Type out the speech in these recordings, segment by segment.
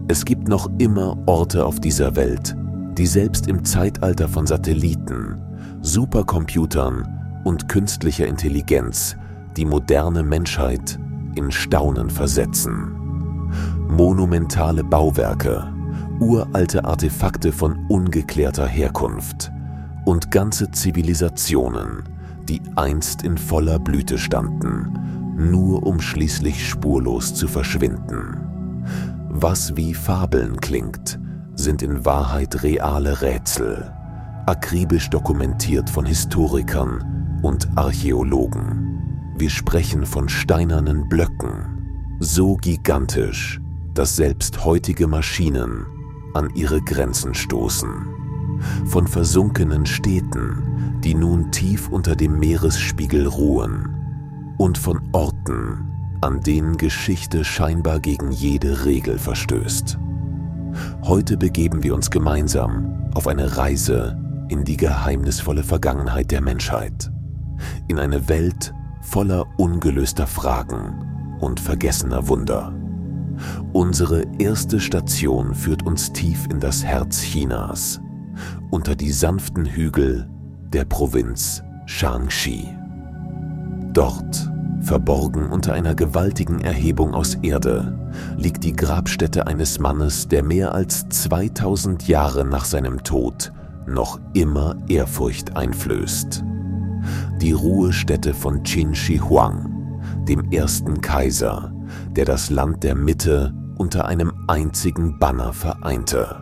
Es gibt noch immer Orte auf dieser Welt, die selbst im Zeitalter von Satelliten, Supercomputern und künstlicher Intelligenz die moderne Menschheit in Staunen versetzen. Monumentale Bauwerke, uralte Artefakte von ungeklärter Herkunft und ganze Zivilisationen, die einst in voller Blüte standen, nur um schließlich spurlos zu verschwinden. Was wie Fabeln klingt, sind in Wahrheit reale Rätsel, akribisch dokumentiert von Historikern und Archäologen. Wir sprechen von steinernen Blöcken, so gigantisch, dass selbst heutige Maschinen an ihre Grenzen stoßen. Von versunkenen Städten, die nun tief unter dem Meeresspiegel ruhen. Und von Orten, an denen Geschichte scheinbar gegen jede Regel verstößt. Heute begeben wir uns gemeinsam auf eine Reise in die geheimnisvolle Vergangenheit der Menschheit. In eine Welt voller ungelöster Fragen und vergessener Wunder. Unsere erste Station führt uns tief in das Herz Chinas, unter die sanften Hügel der Provinz Shaanxi. Dort, verborgen unter einer gewaltigen Erhebung aus Erde, liegt die Grabstätte eines Mannes, der mehr als 2000 Jahre nach seinem Tod noch immer Ehrfurcht einflößt. Die Ruhestätte von Qin Shi Huang, dem ersten Kaiser, der das Land der Mitte unter einem einzigen Banner vereinte.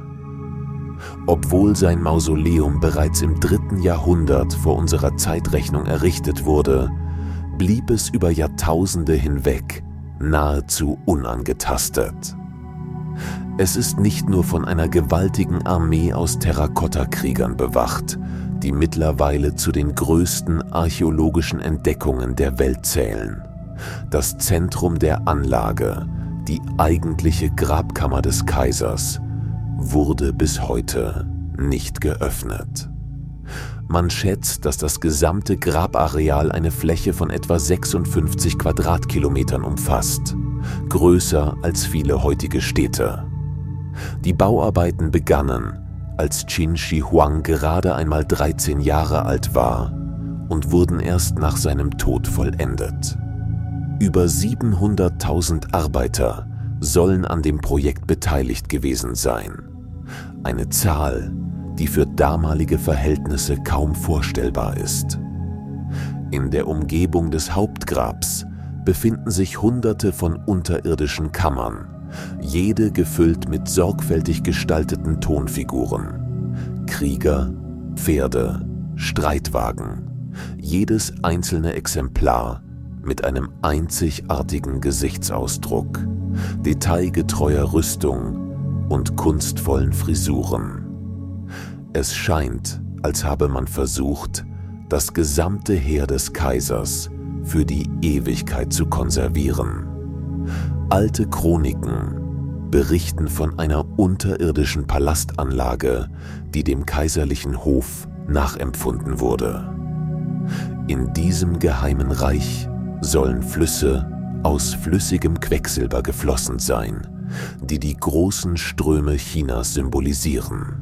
Obwohl sein Mausoleum bereits im 3. Jahrhundert vor unserer Zeitrechnung errichtet wurde, blieb es über Jahrtausende hinweg nahezu unangetastet. Es ist nicht nur von einer gewaltigen Armee aus Terrakottakriegern bewacht, die mittlerweile zu den größten archäologischen Entdeckungen der Welt zählen. Das Zentrum der Anlage, die eigentliche Grabkammer des Kaisers, wurde bis heute nicht geöffnet. Man schätzt, dass das gesamte Grabareal eine Fläche von etwa 56 Quadratkilometern umfasst, größer als viele heutige Städte. Die Bauarbeiten begannen, als Qin Shi Huang gerade einmal 13 Jahre alt war und wurden erst nach seinem Tod vollendet. Über 700.000 Arbeiter sollen an dem Projekt beteiligt gewesen sein. Eine Zahl, die für damalige Verhältnisse kaum vorstellbar ist. In der Umgebung des Hauptgrabs befinden sich Hunderte von unterirdischen Kammern, jede gefüllt mit sorgfältig gestalteten Tonfiguren. Krieger, Pferde, Streitwagen, jedes einzelne Exemplar mit einem einzigartigen Gesichtsausdruck, detailgetreuer Rüstung und kunstvollen Frisuren. Es scheint, als habe man versucht, das gesamte Heer des Kaisers für die Ewigkeit zu konservieren. Alte Chroniken berichten von einer unterirdischen Palastanlage, die dem kaiserlichen Hof nachempfunden wurde. In diesem geheimen Reich sollen Flüsse aus flüssigem Quecksilber geflossen sein, die die großen Ströme Chinas symbolisieren.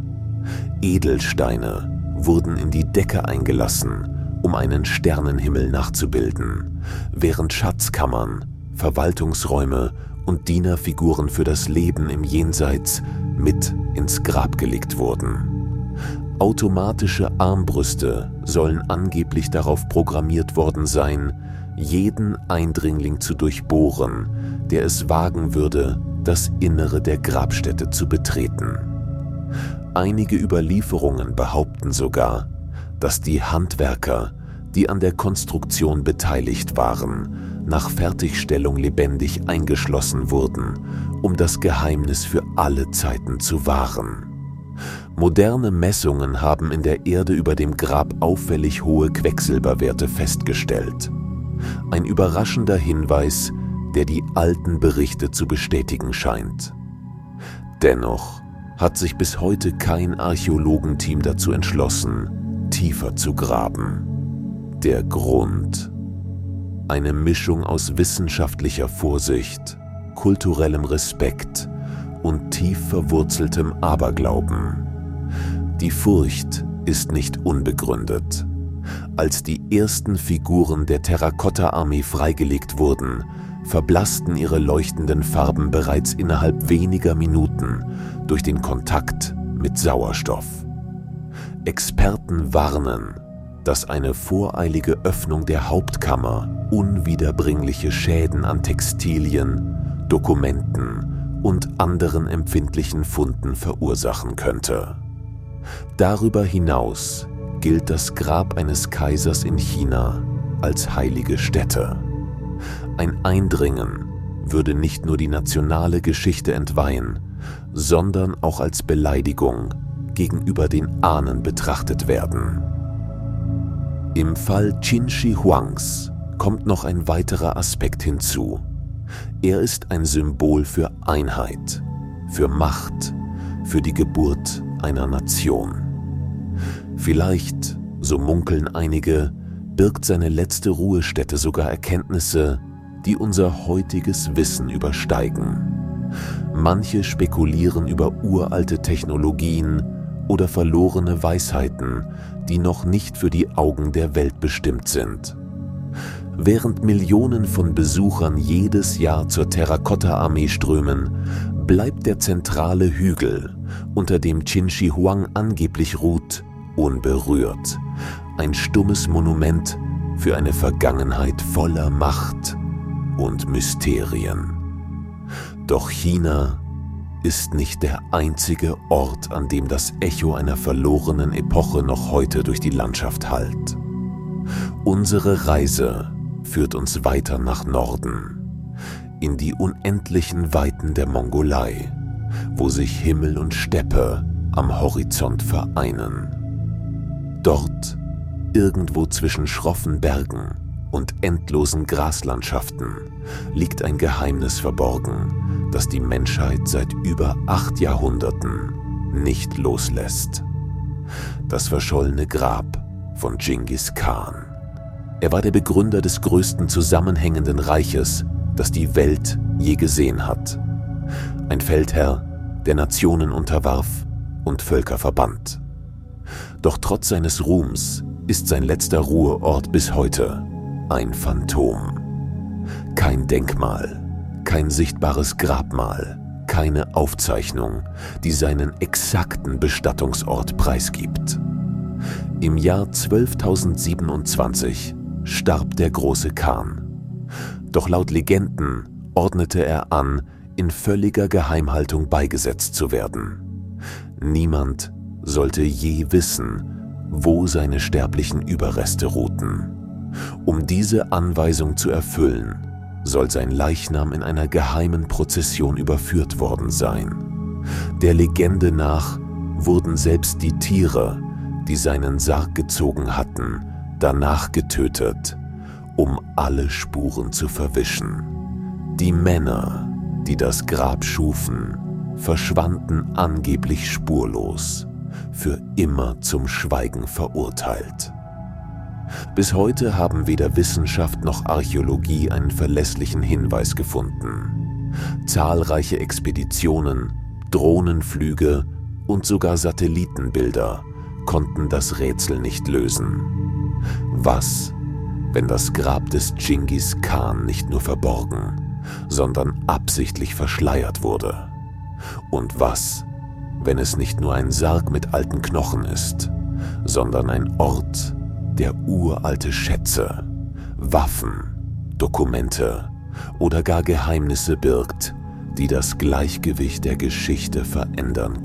Edelsteine wurden in die Decke eingelassen, um einen Sternenhimmel nachzubilden, während Schatzkammern, Verwaltungsräume und Dienerfiguren für das Leben im Jenseits mit ins Grab gelegt wurden. Automatische Armbrüste sollen angeblich darauf programmiert worden sein, jeden Eindringling zu durchbohren, der es wagen würde, das Innere der Grabstätte zu betreten. Einige Überlieferungen behaupten sogar, dass die Handwerker, die an der Konstruktion beteiligt waren, nach Fertigstellung lebendig eingeschlossen wurden, um das Geheimnis für alle Zeiten zu wahren. Moderne Messungen haben in der Erde über dem Grab auffällig hohe Quecksilberwerte festgestellt. Ein überraschender Hinweis, der die alten Berichte zu bestätigen scheint. Dennoch hat sich bis heute kein Archäologenteam dazu entschlossen, tiefer zu graben. Der Grund: eine Mischung aus wissenschaftlicher Vorsicht, kulturellem Respekt und tief verwurzeltem Aberglauben. Die Furcht ist nicht unbegründet. Als die ersten Figuren der Terrakotta-Armee freigelegt wurden, verblassten ihre leuchtenden Farben bereits innerhalb weniger Minuten durch den Kontakt mit Sauerstoff. Experten warnen, dass eine voreilige Öffnung der Hauptkammer unwiederbringliche Schäden an Textilien, Dokumenten und anderen empfindlichen Funden verursachen könnte. Darüber hinaus gilt das Grab eines Kaisers in China als heilige Stätte. Ein Eindringen würde nicht nur die nationale Geschichte entweihen, sondern auch als Beleidigung gegenüber den Ahnen betrachtet werden. Im Fall Qin Shi Huangs kommt noch ein weiterer Aspekt hinzu. Er ist ein Symbol für Einheit, für Macht, für die Geburt einer Nation. Vielleicht, so munkeln einige, birgt seine letzte Ruhestätte sogar Erkenntnisse, die unser heutiges Wissen übersteigen. Manche spekulieren über uralte Technologien oder verlorene Weisheiten, die noch nicht für die Augen der Welt bestimmt sind. Während Millionen von Besuchern jedes Jahr zur Terrakotta-Armee strömen, bleibt der zentrale Hügel, unter dem Qin Shi Huang angeblich ruht, unberührt. Ein stummes Monument für eine Vergangenheit voller Macht und Mysterien. Doch China ist nicht der einzige Ort, an dem das Echo einer verlorenen Epoche noch heute durch die Landschaft hallt. Unsere Reise führt uns weiter nach Norden, in die unendlichen Weiten der Mongolei, wo sich Himmel und Steppe am Horizont vereinen. Dort, irgendwo zwischen schroffen Bergen und endlosen Graslandschaften, liegt ein Geheimnis verborgen, das die Menschheit seit über 8 Jahrhunderten nicht loslässt. Das verschollene Grab von Dschingis Khan. Er war der Begründer des größten zusammenhängenden Reiches, das die Welt je gesehen hat. Ein Feldherr, der Nationen unterwarf und Völker verband. Doch trotz seines Ruhms ist sein letzter Ruheort bis heute ein Phantom. Kein Denkmal, kein sichtbares Grabmal, keine Aufzeichnung, die seinen exakten Bestattungsort preisgibt. Im Jahr 12.027 starb der große Khan. Doch laut Legenden ordnete er an, in völliger Geheimhaltung beigesetzt zu werden. Niemand sollte je wissen, wo seine sterblichen Überreste ruhten. Um diese Anweisung zu erfüllen, soll sein Leichnam in einer geheimen Prozession überführt worden sein. Der Legende nach wurden selbst die Tiere, die seinen Sarg gezogen hatten, danach getötet, um alle Spuren zu verwischen. Die Männer, die das Grab schufen, verschwanden angeblich spurlos, für immer zum Schweigen verurteilt. Bis heute haben weder Wissenschaft noch Archäologie einen verlässlichen Hinweis gefunden. Zahlreiche Expeditionen, Drohnenflüge und sogar Satellitenbilder konnten das Rätsel nicht lösen. Was, wenn das Grab des Dschingis Khan nicht nur verborgen, sondern absichtlich verschleiert wurde? Und was, wenn es nicht nur ein Sarg mit alten Knochen ist, sondern ein Ort, der uralte Schätze, Waffen, Dokumente oder gar Geheimnisse birgt, die das Gleichgewicht der Geschichte verändern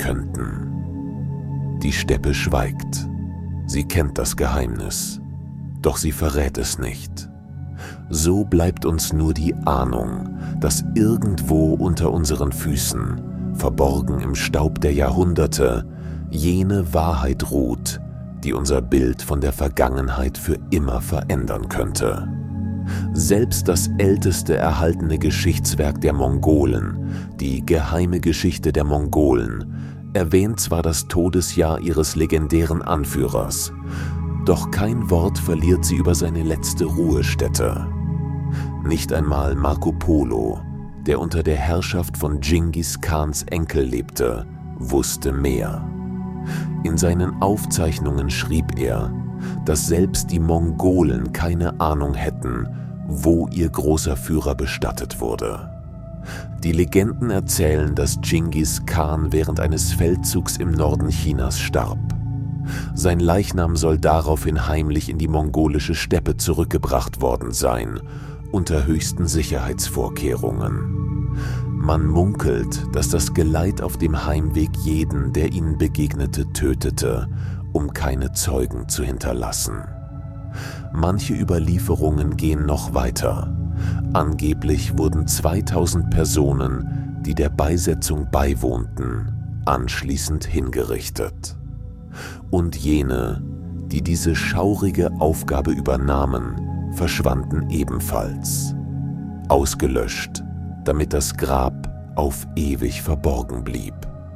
könnten? Die Steppe schweigt. Sie kennt das Geheimnis, doch sie verrät es nicht. So bleibt uns nur die Ahnung, dass irgendwo unter unseren Füßen, verborgen im Staub der Jahrhunderte, jene Wahrheit ruht, die unser Bild von der Vergangenheit für immer verändern könnte. Selbst das älteste erhaltene Geschichtswerk der Mongolen, die Geheime Geschichte der Mongolen, erwähnt zwar das Todesjahr ihres legendären Anführers, doch kein Wort verliert sie über seine letzte Ruhestätte. Nicht einmal Marco Polo, der unter der Herrschaft von Dschingis Khans Enkel lebte, wusste mehr. In seinen Aufzeichnungen schrieb er, dass selbst die Mongolen keine Ahnung hätten, wo ihr großer Führer bestattet wurde. Die Legenden erzählen, dass Dschingis Khan während eines Feldzugs im Norden Chinas starb. Sein Leichnam soll daraufhin heimlich in die mongolische Steppe zurückgebracht worden sein, unter höchsten Sicherheitsvorkehrungen. Man munkelt, dass das Geleit auf dem Heimweg jeden, der ihnen begegnete, tötete, um keine Zeugen zu hinterlassen. Manche Überlieferungen gehen noch weiter. Angeblich wurden 2000 Personen, die der Beisetzung beiwohnten, anschließend hingerichtet. Und jene, die diese schaurige Aufgabe übernahmen, verschwanden ebenfalls. Ausgelöscht, damit das Grab auf ewig verborgen blieb.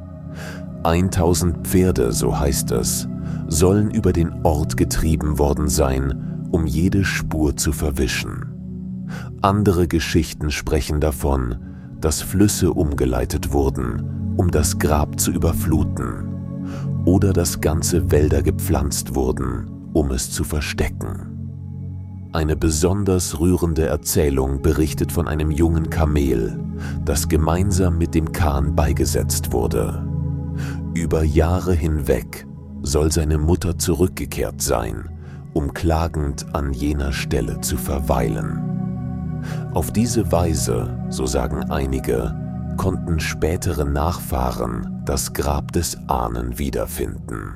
1000 Pferde, so heißt es, sollen über den Ort getrieben worden sein, um jede Spur zu verwischen. Andere Geschichten sprechen davon, dass Flüsse umgeleitet wurden, um das Grab zu überfluten, oder dass ganze Wälder gepflanzt wurden, um es zu verstecken. Eine besonders rührende Erzählung berichtet von einem jungen Kamel, das gemeinsam mit dem Khan beigesetzt wurde. Über Jahre hinweg soll seine Mutter zurückgekehrt sein, um klagend an jener Stelle zu verweilen. Auf diese Weise, so sagen einige, konnten spätere Nachfahren das Grab des Ahnen wiederfinden.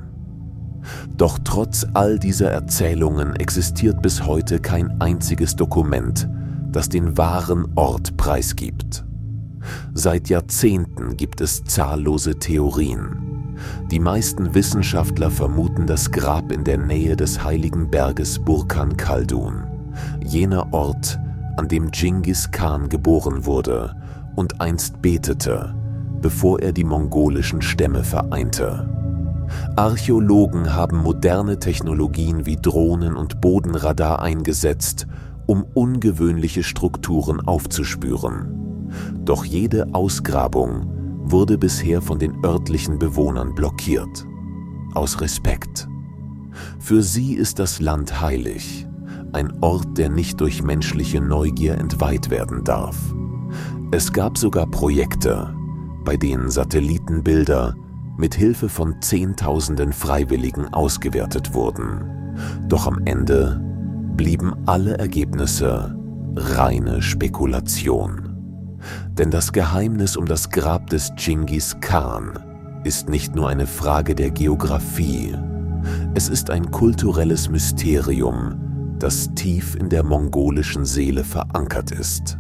Doch trotz all dieser Erzählungen existiert bis heute kein einziges Dokument, das den wahren Ort preisgibt. Seit Jahrzehnten gibt es zahllose Theorien. Die meisten Wissenschaftler vermuten das Grab in der Nähe des heiligen Berges Burkan Khaldun, jener Ort, an dem Dschingis Khan geboren wurde und einst betete, bevor er die mongolischen Stämme vereinte. Archäologen haben moderne Technologien wie Drohnen und Bodenradar eingesetzt, um ungewöhnliche Strukturen aufzuspüren. Doch jede Ausgrabung wurde bisher von den örtlichen Bewohnern blockiert. Aus Respekt. Für sie ist das Land heilig, ein Ort, der nicht durch menschliche Neugier entweiht werden darf. Es gab sogar Projekte, bei denen Satellitenbilder mit Hilfe von Zehntausenden Freiwilligen ausgewertet wurden. Doch am Ende blieben alle Ergebnisse reine Spekulation. Denn das Geheimnis um das Grab des Dschingis Khan ist nicht nur eine Frage der Geografie. Es ist ein kulturelles Mysterium, das tief in der mongolischen Seele verankert ist.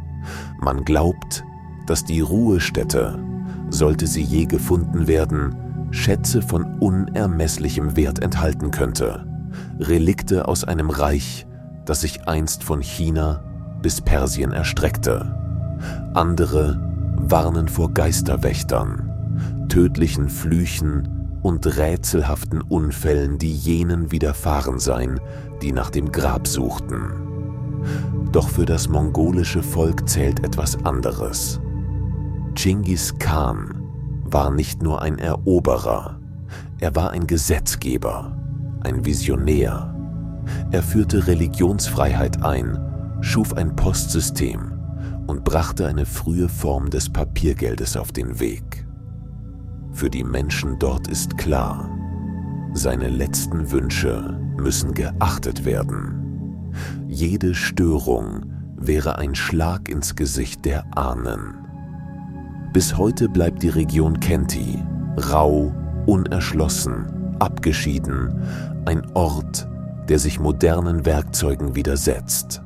Man glaubt, dass die Ruhestätte, sollte sie je gefunden werden, Schätze von unermesslichem Wert enthalten könnte, Relikte aus einem Reich, das sich einst von China bis Persien erstreckte. Andere warnen vor Geisterwächtern, tödlichen Flüchen und rätselhaften Unfällen, die jenen widerfahren seien, die nach dem Grab suchten. Doch für das mongolische Volk zählt etwas anderes. Dschingis Khan war nicht nur ein Eroberer, er war ein Gesetzgeber, ein Visionär. Er führte Religionsfreiheit ein, schuf ein Postsystem und brachte eine frühe Form des Papiergeldes auf den Weg. Für die Menschen dort ist klar, seine letzten Wünsche müssen geachtet werden. Jede Störung wäre ein Schlag ins Gesicht der Ahnen. Bis heute bleibt die Region Khenti rau, unerschlossen, abgeschieden, ein Ort, der sich modernen Werkzeugen widersetzt.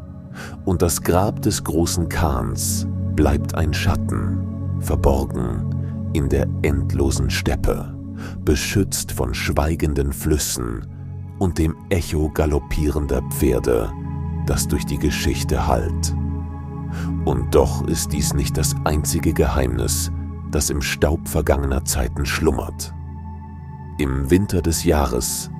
Und das Grab des großen Khans bleibt ein Schatten, verborgen in der endlosen Steppe, beschützt von schweigenden Flüssen und dem Echo galoppierender Pferde, das durch die Geschichte hallt. Und doch ist dies nicht das einzige Geheimnis, das im Staub vergangener Zeiten schlummert. Im Winter des Jahres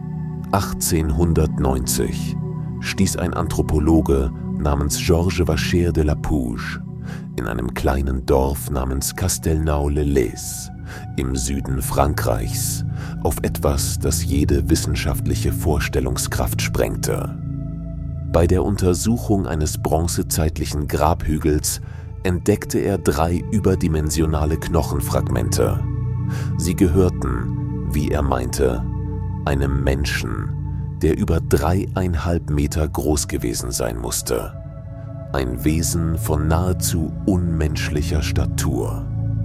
1890 stieß ein Anthropologe namens Georges Vacher de la Pouge in einem kleinen Dorf namens Castelnau-le-Lez im Süden Frankreichs auf etwas, das jede wissenschaftliche Vorstellungskraft sprengte. Bei der Untersuchung eines bronzezeitlichen Grabhügels entdeckte er 3 überdimensionale Knochenfragmente. Sie gehörten, wie er meinte, einem Menschen, der über 3,5 Meter groß gewesen sein musste. Ein Wesen von nahezu unmenschlicher Statur.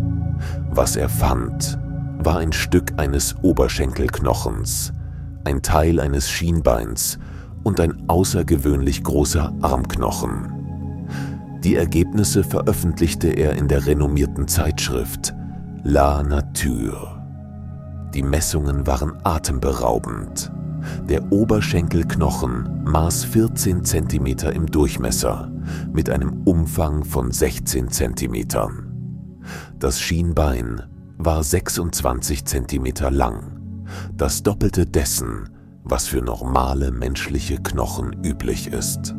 Was er fand, war ein Stück eines Oberschenkelknochens, ein Teil eines Schienbeins und ein außergewöhnlich großer Armknochen. Die Ergebnisse veröffentlichte er in der renommierten Zeitschrift La Nature. Die Messungen waren atemberaubend. Der Oberschenkelknochen maß 14 cm im Durchmesser mit einem Umfang von 16 cm. Das Schienbein war 26 cm lang, das Doppelte dessen, was für normale menschliche Knochen üblich ist.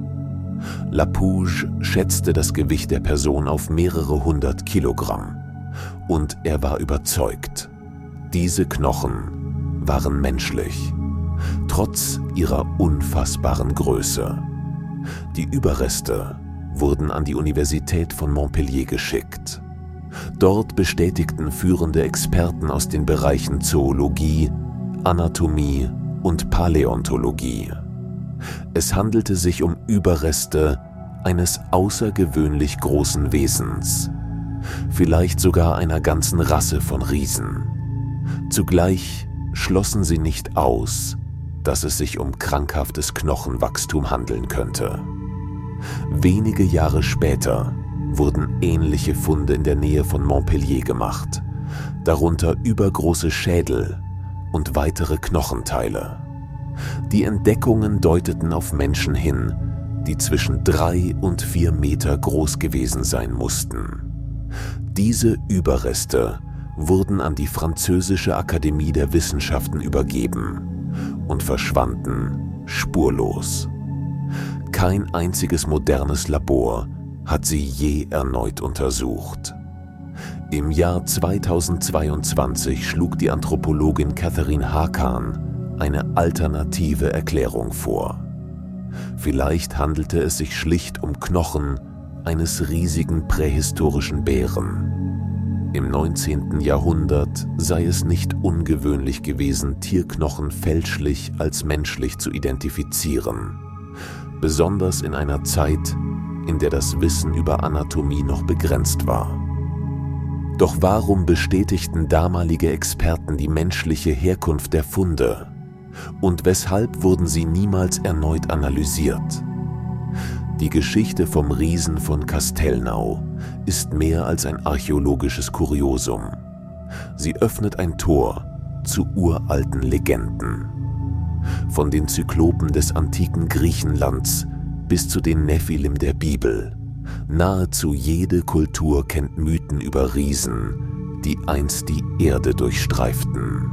Lapouge schätzte das Gewicht der Person auf mehrere 100 Kilogramm und er war überzeugt, diese Knochen waren menschlich, trotz ihrer unfassbaren Größe. Die Überreste wurden an die Universität von Montpellier geschickt. Dort bestätigten führende Experten aus den Bereichen Zoologie, Anatomie und Paläontologie. Es handelte sich um Überreste eines außergewöhnlich großen Wesens, vielleicht sogar einer ganzen Rasse von Riesen. Zugleich schlossen sie nicht aus, dass es sich um krankhaftes Knochenwachstum handeln könnte. Wenige Jahre später wurden ähnliche Funde in der Nähe von Montpellier gemacht, darunter übergroße Schädel und weitere Knochenteile. Die Entdeckungen deuteten auf Menschen hin, die zwischen 3 und 4 Meter groß gewesen sein mussten. Diese Überreste wurden an die Französische Akademie der Wissenschaften übergeben und verschwanden spurlos. Kein einziges modernes Labor hat sie je erneut untersucht. Im Jahr 2022 schlug die Anthropologin Catherine Hakan eine alternative Erklärung vor. Vielleicht handelte es sich schlicht um Knochen eines riesigen prähistorischen Bären. Im 19. Jahrhundert sei es nicht ungewöhnlich gewesen, Tierknochen fälschlich als menschlich zu identifizieren, besonders in einer Zeit, in der das Wissen über Anatomie noch begrenzt war. Doch warum bestätigten damalige Experten die menschliche Herkunft der Funde? Und weshalb wurden sie niemals erneut analysiert? Die Geschichte vom Riesen von Castelnau ist mehr als ein archäologisches Kuriosum. Sie öffnet ein Tor zu uralten Legenden. Von den Zyklopen des antiken Griechenlands bis zu den Nephilim der Bibel. Nahezu jede Kultur kennt Mythen über Riesen, die einst die Erde durchstreiften.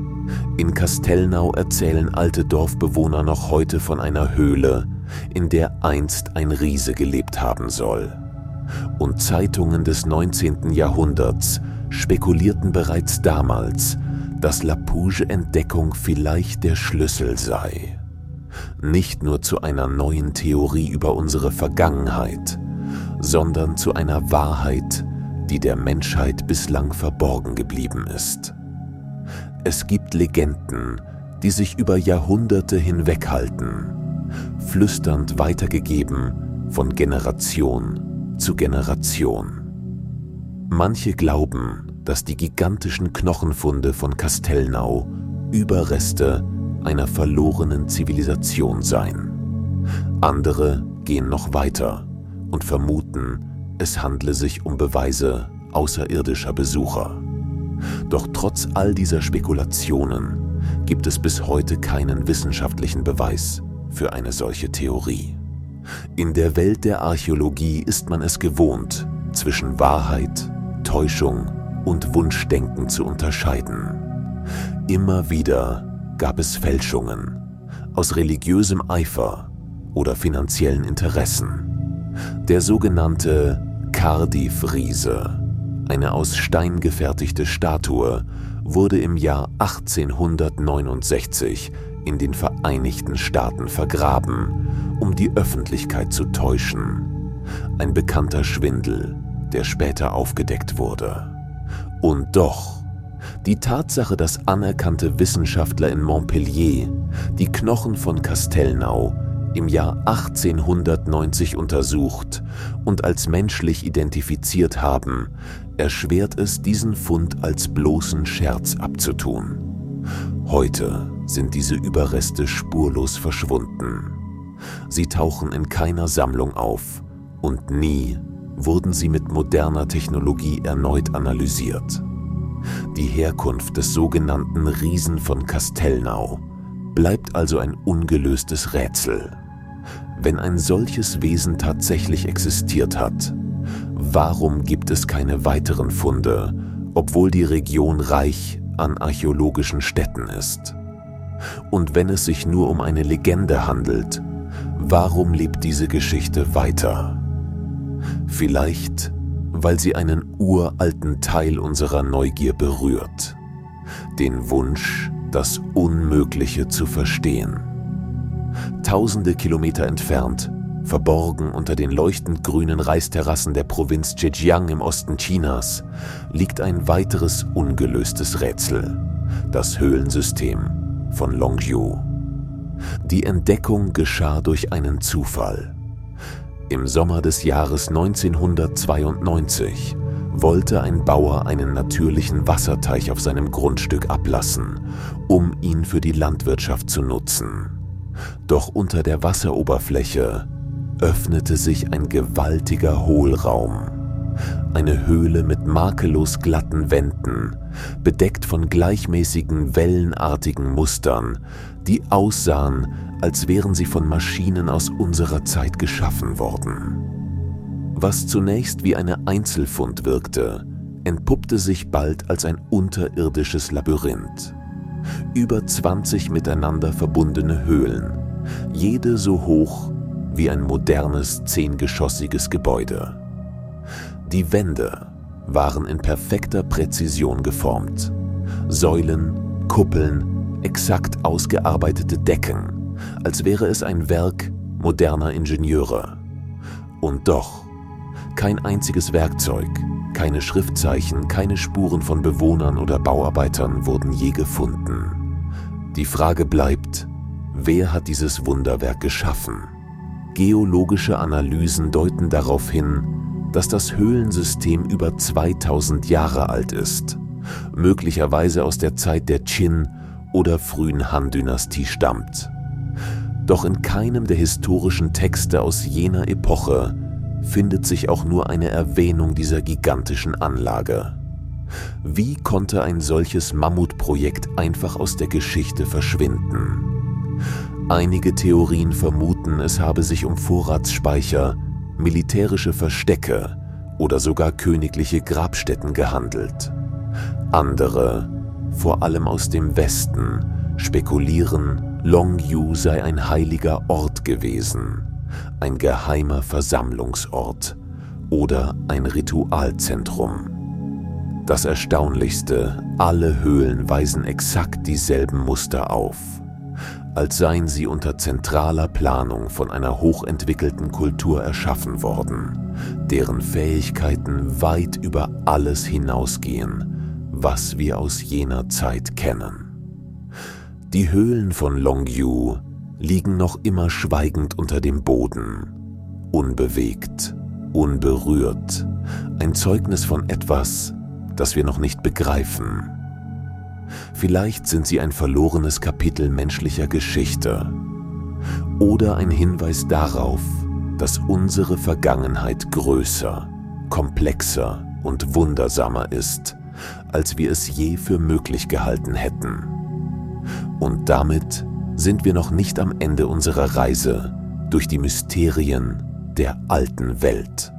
In Castelnau erzählen alte Dorfbewohner noch heute von einer Höhle, in der einst ein Riese gelebt haben soll. Und Zeitungen des 19. Jahrhunderts spekulierten bereits damals, dass Lapouge-Entdeckung vielleicht der Schlüssel sei. Nicht nur zu einer neuen Theorie über unsere Vergangenheit, sondern zu einer Wahrheit, die der Menschheit bislang verborgen geblieben ist. Es gibt Legenden, die sich über Jahrhunderte hinweghalten, flüsternd weitergegeben von Generation zu Generation. Manche glauben, dass die gigantischen Knochenfunde von Castelnau Überreste einer verlorenen Zivilisation seien. Andere gehen noch weiter und vermuten, es handle sich um Beweise außerirdischer Besucher. Doch trotz all dieser Spekulationen gibt es bis heute keinen wissenschaftlichen Beweis für eine solche Theorie. In der Welt der Archäologie ist man es gewohnt, zwischen Wahrheit, Täuschung und Wunschdenken zu unterscheiden. Immer wieder gab es Fälschungen aus religiösem Eifer oder finanziellen Interessen. Der sogenannte Cardiff-Riese, eine aus Stein gefertigte Statue, wurde im Jahr 1869 in den Vereinigten Staaten vergraben, um die Öffentlichkeit zu täuschen. Ein bekannter Schwindel, der später aufgedeckt wurde. Und doch, die Tatsache, dass anerkannte Wissenschaftler in Montpellier die Knochen von Castelnau im Jahr 1890 untersucht und als menschlich identifiziert haben, erschwert es, diesen Fund als bloßen Scherz abzutun. Heute sind diese Überreste spurlos verschwunden. Sie tauchen in keiner Sammlung auf und nie wurden sie mit moderner Technologie erneut analysiert. Die Herkunft des sogenannten Riesen von Castelnau bleibt also ein ungelöstes Rätsel. Wenn ein solches Wesen tatsächlich existiert hat, warum gibt es keine weiteren Funde, obwohl die Region reich an archäologischen Stätten ist? Und wenn es sich nur um eine Legende handelt, warum lebt diese Geschichte weiter? Vielleicht, weil sie einen uralten Teil unserer Neugier berührt, den Wunsch, das Unmögliche zu verstehen. Tausende Kilometer entfernt, verborgen unter den leuchtend grünen Reisterrassen der Provinz Zhejiang im Osten Chinas, liegt ein weiteres ungelöstes Rätsel, das Höhlensystem von Longyu. Die Entdeckung geschah durch einen Zufall. Im Sommer des Jahres 1992 wollte ein Bauer einen natürlichen Wasserteich auf seinem Grundstück ablassen, um ihn für die Landwirtschaft zu nutzen. Doch unter der Wasseroberfläche öffnete sich ein gewaltiger Hohlraum. Eine Höhle mit makellos glatten Wänden, bedeckt von gleichmäßigen, wellenartigen Mustern, die aussahen, als wären sie von Maschinen aus unserer Zeit geschaffen worden. Was zunächst wie eine Einzelfund wirkte, entpuppte sich bald als ein unterirdisches Labyrinth. Über 20 miteinander verbundene Höhlen, jede so hoch wie ein modernes 10-geschossiges Gebäude. Die Wände waren in perfekter Präzision geformt. Säulen, Kuppeln, exakt ausgearbeitete Decken, als wäre es ein Werk moderner Ingenieure. Und doch, kein einziges Werkzeug, keine Schriftzeichen, keine Spuren von Bewohnern oder Bauarbeitern wurden je gefunden. Die Frage bleibt, wer hat dieses Wunderwerk geschaffen? Geologische Analysen deuten darauf hin, dass das Höhlensystem über 2000 Jahre alt ist, möglicherweise aus der Zeit der Qin- oder frühen Han-Dynastie stammt. Doch in keinem der historischen Texte aus jener Epoche findet sich auch nur eine Erwähnung dieser gigantischen Anlage. Wie konnte ein solches Mammutprojekt einfach aus der Geschichte verschwinden? Einige Theorien vermuten, es habe sich um Vorratsspeicher, militärische Verstecke oder sogar königliche Grabstätten gehandelt. Andere, vor allem aus dem Westen, spekulieren, Longyu sei ein heiliger Ort gewesen, ein geheimer Versammlungsort oder ein Ritualzentrum. Das Erstaunlichste, alle Höhlen weisen exakt dieselben Muster auf, als seien sie unter zentraler Planung von einer hochentwickelten Kultur erschaffen worden, deren Fähigkeiten weit über alles hinausgehen, was wir aus jener Zeit kennen. Die Höhlen von Longyu liegen noch immer schweigend unter dem Boden, unbewegt, unberührt, ein Zeugnis von etwas, das wir noch nicht begreifen. Vielleicht sind sie ein verlorenes Kapitel menschlicher Geschichte oder ein Hinweis darauf, dass unsere Vergangenheit größer, komplexer und wundersamer ist, als wir es je für möglich gehalten hätten. Und damit sind wir noch nicht am Ende unserer Reise durch die Mysterien der alten Welt.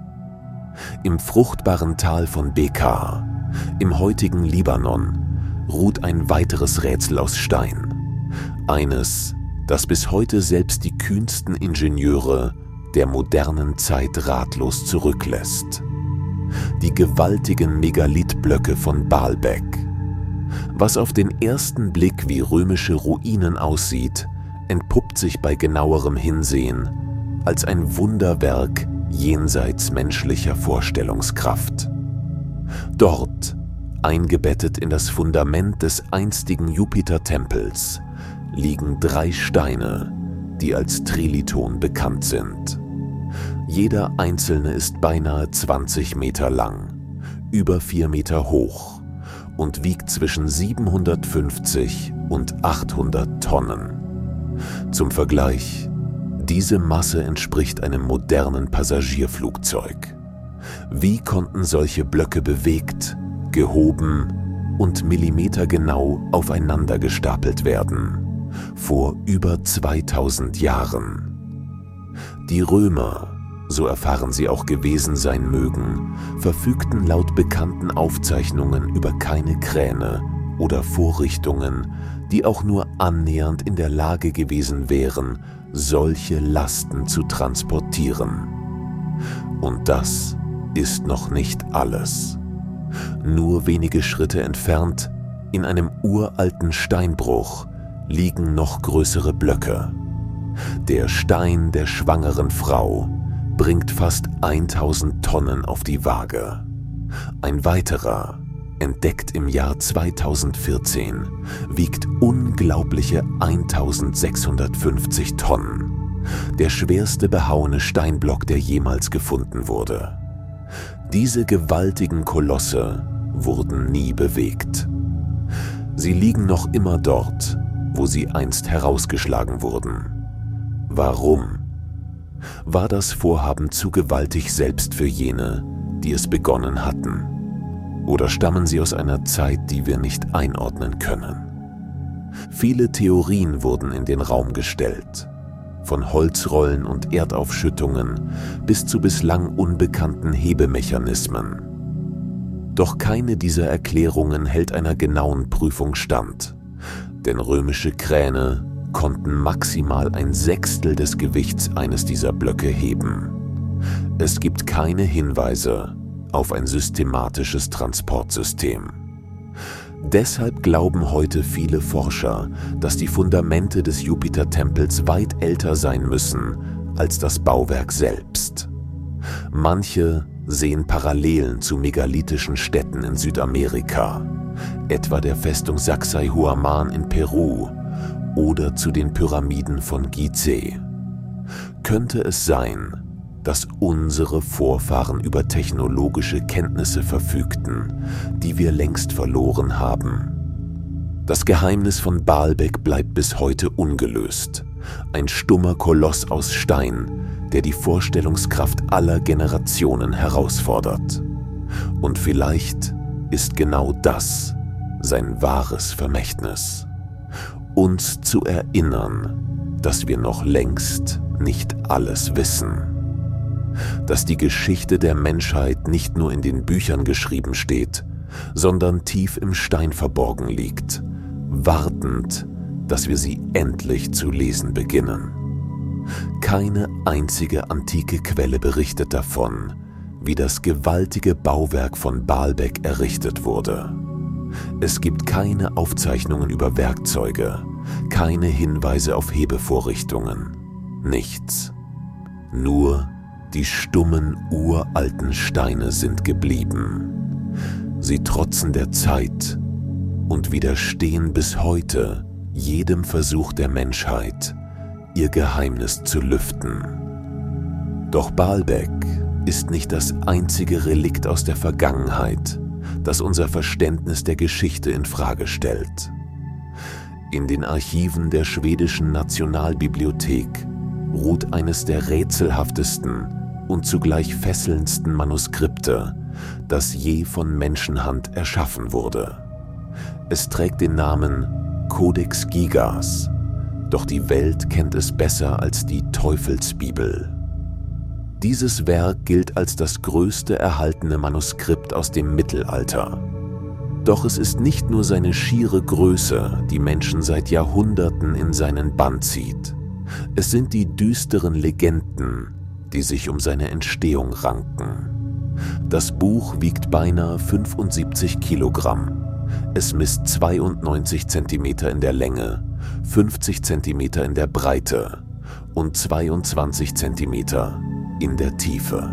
Im fruchtbaren Tal von Bekaa, im heutigen Libanon, ruht ein weiteres Rätsel aus Stein. Eines, das bis heute selbst die kühnsten Ingenieure der modernen Zeit ratlos zurücklässt. die gewaltigen Megalithblöcke von Baalbek. Was auf den ersten Blick wie römische Ruinen aussieht, entpuppt sich bei genauerem Hinsehen als ein Wunderwerk jenseits menschlicher Vorstellungskraft. Dort, eingebettet in das Fundament des einstigen Jupitertempels, liegen 3 Steine, die als Triliton bekannt sind. Jeder einzelne ist beinahe 20 Meter lang, über 4 Meter hoch und wiegt zwischen 750 und 800 Tonnen. Zum Vergleich, diese Masse entspricht einem modernen Passagierflugzeug. Wie konnten solche Blöcke bewegt, gehoben und millimetergenau aufeinander gestapelt werden, vor über 2000 Jahren? Die Römer, so erfahren sie auch gewesen sein mögen, verfügten laut bekannten Aufzeichnungen über keine Kräne oder Vorrichtungen, die auch nur annähernd in der Lage gewesen wären, solche Lasten zu transportieren. Und das ist noch nicht alles. Nur wenige Schritte entfernt, in einem uralten Steinbruch, liegen noch größere Blöcke. Der Stein der schwangeren Frau bringt fast 1000 Tonnen auf die Waage. Ein weiterer, entdeckt im Jahr 2014, wiegt unglaubliche 1650 Tonnen. Der schwerste behauene Steinblock, der jemals gefunden wurde. Diese gewaltigen Kolosse wurden nie bewegt. Sie liegen noch immer dort, wo sie einst herausgeschlagen wurden. Warum? War das Vorhaben zu gewaltig selbst für jene, die es begonnen hatten? Oder stammen sie aus einer Zeit, die wir nicht einordnen können? Viele Theorien wurden in den Raum gestellt. Von Holzrollen und Erdaufschüttungen bis zu bislang unbekannten Hebemechanismen. Doch keine dieser Erklärungen hält einer genauen Prüfung stand, denn römische Kräne konnten maximal 1/6 des Gewichts eines dieser Blöcke heben. Es gibt keine Hinweise auf ein systematisches Transportsystem. Deshalb glauben heute viele Forscher, dass die Fundamente des Jupitertempels weit älter sein müssen als das Bauwerk selbst. Manche sehen Parallelen zu megalithischen Städten in Südamerika, etwa der Festung Sacsayhuaman in Peru oder zu den Pyramiden von Gizeh. Könnte es sein, dass unsere Vorfahren über technologische Kenntnisse verfügten, die wir längst verloren haben? Das Geheimnis von Baalbek bleibt bis heute ungelöst. Ein stummer Koloss aus Stein, der die Vorstellungskraft aller Generationen herausfordert. Und vielleicht ist genau das sein wahres Vermächtnis. Uns zu erinnern, dass wir noch längst nicht alles wissen. Dass die Geschichte der Menschheit nicht nur in den Büchern geschrieben steht, sondern tief im Stein verborgen liegt, wartend, dass wir sie endlich zu lesen beginnen. Keine einzige antike Quelle berichtet davon, wie das gewaltige Bauwerk von Baalbek errichtet wurde. Es gibt keine Aufzeichnungen über Werkzeuge, keine Hinweise auf Hebevorrichtungen, nichts. Nur die stummen, uralten Steine sind geblieben. Sie trotzen der Zeit und widerstehen bis heute jedem Versuch der Menschheit, ihr Geheimnis zu lüften. Doch Baalbek ist nicht das einzige Relikt aus der Vergangenheit, das unser Verständnis der Geschichte in Frage stellt. In den Archiven der schwedischen Nationalbibliothek ruht eines der rätselhaftesten und zugleich fesselndsten Manuskripte, das je von Menschenhand erschaffen wurde. Es trägt den Namen Codex Gigas, doch die Welt kennt es besser als die Teufelsbibel. Dieses Werk gilt als das größte erhaltene Manuskript aus dem Mittelalter. Doch es ist nicht nur seine schiere Größe, die Menschen seit Jahrhunderten in seinen Bann zieht. Es sind die düsteren Legenden, die sich um seine Entstehung ranken. Das Buch wiegt beinahe 75 Kilogramm. Es misst 92 Zentimeter in der Länge, 50 Zentimeter in der Breite und 22 Zentimeter in der Tiefe.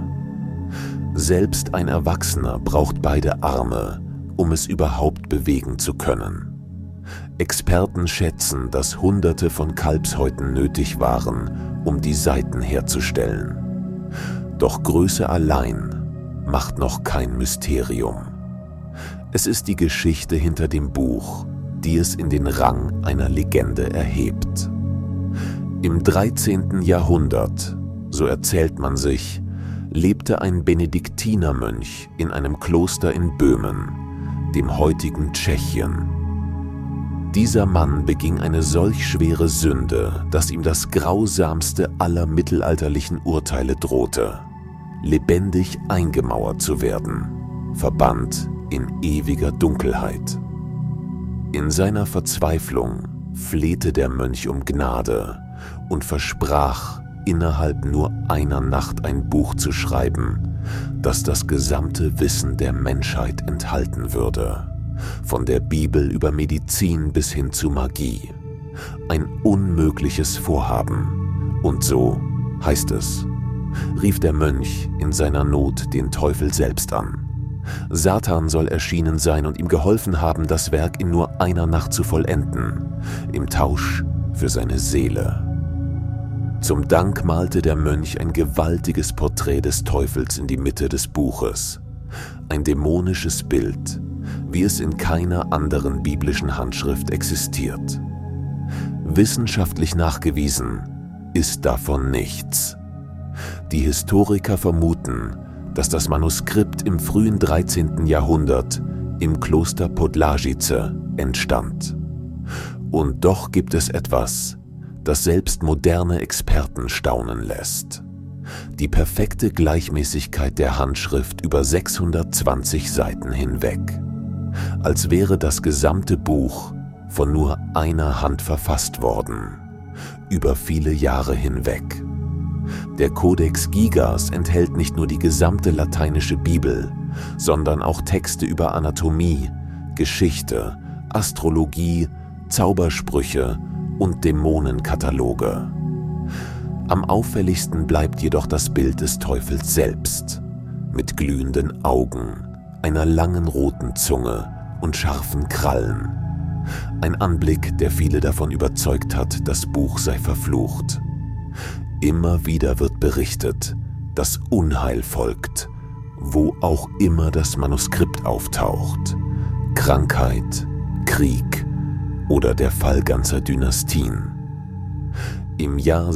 Selbst ein Erwachsener braucht beide Arme, um es überhaupt bewegen zu können. Experten schätzen, dass Hunderte von Kalbshäuten nötig waren, um die Seiten herzustellen. Doch Größe allein macht noch kein Mysterium. Es ist die Geschichte hinter dem Buch, die es in den Rang einer Legende erhebt. Im 13. Jahrhundert, so erzählt man sich, lebte ein Benediktinermönch in einem Kloster in Böhmen, dem heutigen Tschechien. Dieser Mann beging eine solch schwere Sünde, dass ihm das grausamste aller mittelalterlichen Urteile drohte: lebendig eingemauert zu werden, verbannt in ewiger Dunkelheit. In seiner Verzweiflung flehte der Mönch um Gnade und versprach, innerhalb nur einer Nacht ein Buch zu schreiben, das das gesamte Wissen der Menschheit enthalten würde, von der Bibel über Medizin bis hin zu Magie. Ein unmögliches Vorhaben. Und so, heißt es, rief der Mönch in seiner Not den Teufel selbst an. Satan soll erschienen sein und ihm geholfen haben, das Werk in nur einer Nacht zu vollenden, im Tausch für seine Seele. Zum Dank malte der Mönch ein gewaltiges Porträt des Teufels in die Mitte des Buches. Ein dämonisches Bild, wie es in keiner anderen biblischen Handschrift existiert. Wissenschaftlich nachgewiesen ist davon nichts. Die Historiker vermuten, dass das Manuskript im frühen 13. Jahrhundert im Kloster Podlajice entstand. Und doch gibt es etwas, das selbst moderne Experten staunen lässt: die perfekte Gleichmäßigkeit der Handschrift über 620 Seiten hinweg, als wäre das gesamte Buch von nur einer Hand verfasst worden, über viele Jahre hinweg. Der Codex Gigas enthält nicht nur die gesamte lateinische Bibel, sondern auch Texte über Anatomie, Geschichte, Astrologie, Zaubersprüche und Dämonenkataloge. Am auffälligsten bleibt jedoch das Bild des Teufels selbst, mit glühenden Augen, einer langen roten Zunge und scharfen Krallen. Ein Anblick, der viele davon überzeugt hat, das Buch sei verflucht. Immer wieder wird berichtet, dass Unheil folgt, wo auch immer das Manuskript auftaucht. Krankheit, Krieg oder der Fall ganzer Dynastien. Im Jahr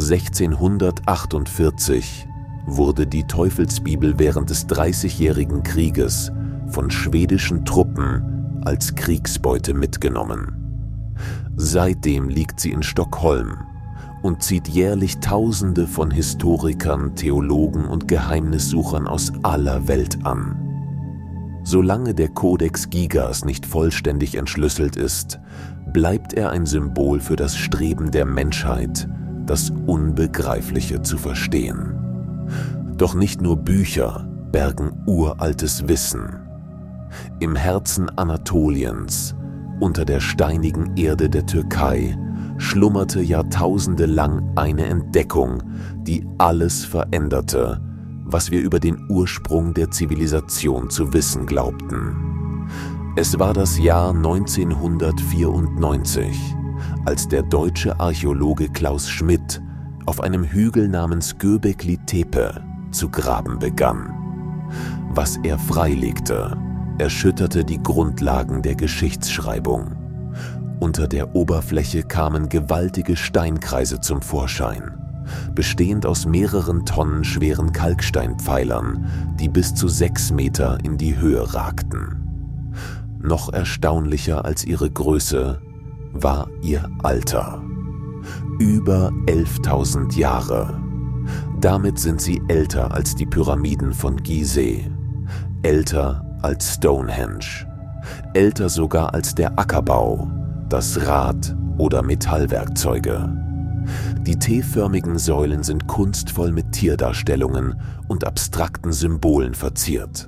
1648 wurde die Teufelsbibel während des Dreißigjährigen Krieges von schwedischen Truppen als Kriegsbeute mitgenommen. Seitdem liegt sie in Stockholm und zieht jährlich Tausende von Historikern, Theologen und Geheimnissuchern aus aller Welt an. Solange der Codex Gigas nicht vollständig entschlüsselt ist, bleibt er ein Symbol für das Streben der Menschheit, das Unbegreifliche zu verstehen. Doch nicht nur Bücher bergen uraltes Wissen. Im Herzen Anatoliens, unter der steinigen Erde der Türkei, schlummerte jahrtausendelang eine Entdeckung, die alles veränderte, was wir über den Ursprung der Zivilisation zu wissen glaubten. Es war das Jahr 1994, als der deutsche Archäologe Klaus Schmidt auf einem Hügel namens Göbekli Tepe zu graben begann. Was er freilegte, erschütterte die Grundlagen der Geschichtsschreibung. Unter der Oberfläche kamen gewaltige Steinkreise zum Vorschein, bestehend aus mehreren Tonnen schweren Kalksteinpfeilern, die bis zu 6 Meter in die Höhe ragten. Noch erstaunlicher als ihre Größe war ihr Alter. Über 11.000 Jahre. Damit sind sie älter als die Pyramiden von Gizeh, älter als Stonehenge, älter sogar als der Ackerbau, das Rad- oder Metallwerkzeuge. Die T-förmigen Säulen sind kunstvoll mit Tierdarstellungen und abstrakten Symbolen verziert.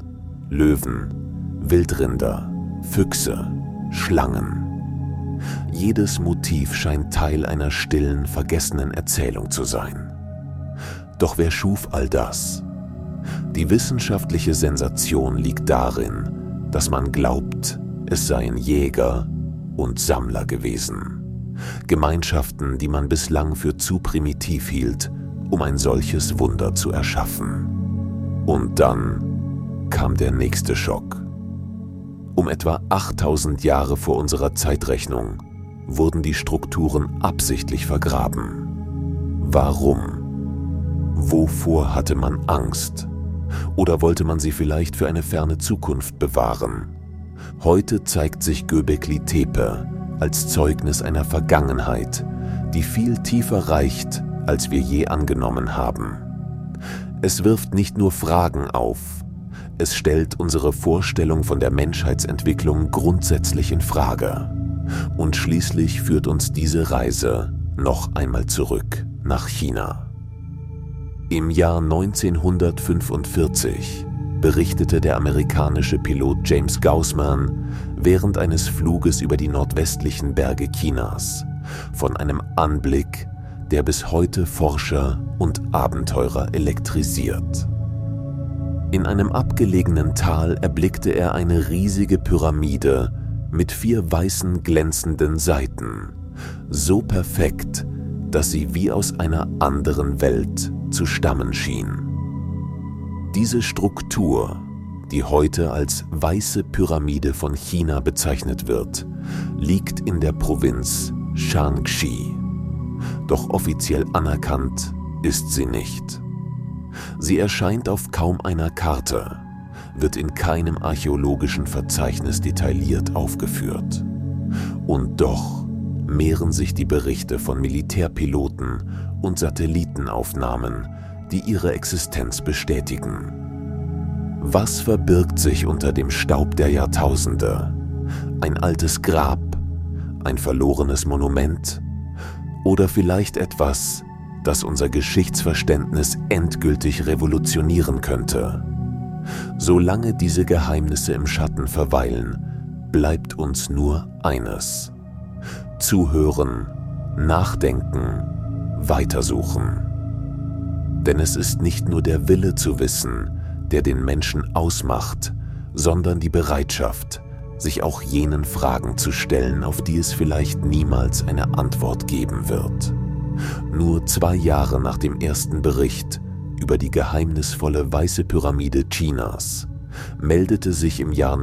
Löwen, Wildrinder, Füchse, Schlangen. Jedes Motiv scheint Teil einer stillen, vergessenen Erzählung zu sein. Doch wer schuf all das? Die wissenschaftliche Sensation liegt darin, dass man glaubt, es seien Jäger und Sammler gewesen. Gemeinschaften, die man bislang für zu primitiv hielt, um ein solches Wunder zu erschaffen. Und dann kam der nächste Schock. Um etwa 8000 Jahre vor unserer Zeitrechnung wurden die Strukturen absichtlich vergraben. Warum? Wovor hatte man Angst? Oder wollte man sie vielleicht für eine ferne Zukunft bewahren? Heute zeigt sich Göbekli Tepe als Zeugnis einer Vergangenheit, die viel tiefer reicht, als wir je angenommen haben. Es wirft nicht nur Fragen auf, es stellt unsere Vorstellung von der Menschheitsentwicklung grundsätzlich in Frage. Und schließlich führt uns diese Reise noch einmal zurück nach China. Im Jahr 1945 berichtete der amerikanische Pilot James Gaussman während eines Fluges über die nordwestlichen Berge Chinas von einem Anblick, der bis heute Forscher und Abenteurer elektrisiert. In einem abgelegenen Tal erblickte er eine riesige Pyramide mit 4 weißen glänzenden Seiten, so perfekt, dass sie wie aus einer anderen Welt zu stammen schien. Diese Struktur, die heute als Weiße Pyramide von China bezeichnet wird, liegt in der Provinz Shaanxi. Doch offiziell anerkannt ist sie nicht. Sie erscheint auf kaum einer Karte, wird in keinem archäologischen Verzeichnis detailliert aufgeführt. Und doch mehren sich die Berichte von Militärpiloten und Satellitenaufnahmen, die ihre Existenz bestätigen. Was verbirgt sich unter dem Staub der Jahrtausende? Ein altes Grab? Ein verlorenes Monument? Oder vielleicht etwas, das unser Geschichtsverständnis endgültig revolutionieren könnte? Solange diese Geheimnisse im Schatten verweilen, bleibt uns nur eines: Zuhören, nachdenken, weitersuchen. Denn es ist nicht nur der Wille zu wissen, der den Menschen ausmacht, sondern die Bereitschaft, sich auch jenen Fragen zu stellen, auf die es vielleicht niemals eine Antwort geben wird. Nur 2 Jahre nach dem ersten Bericht über die geheimnisvolle Weiße Pyramide Chinas meldete sich im Jahr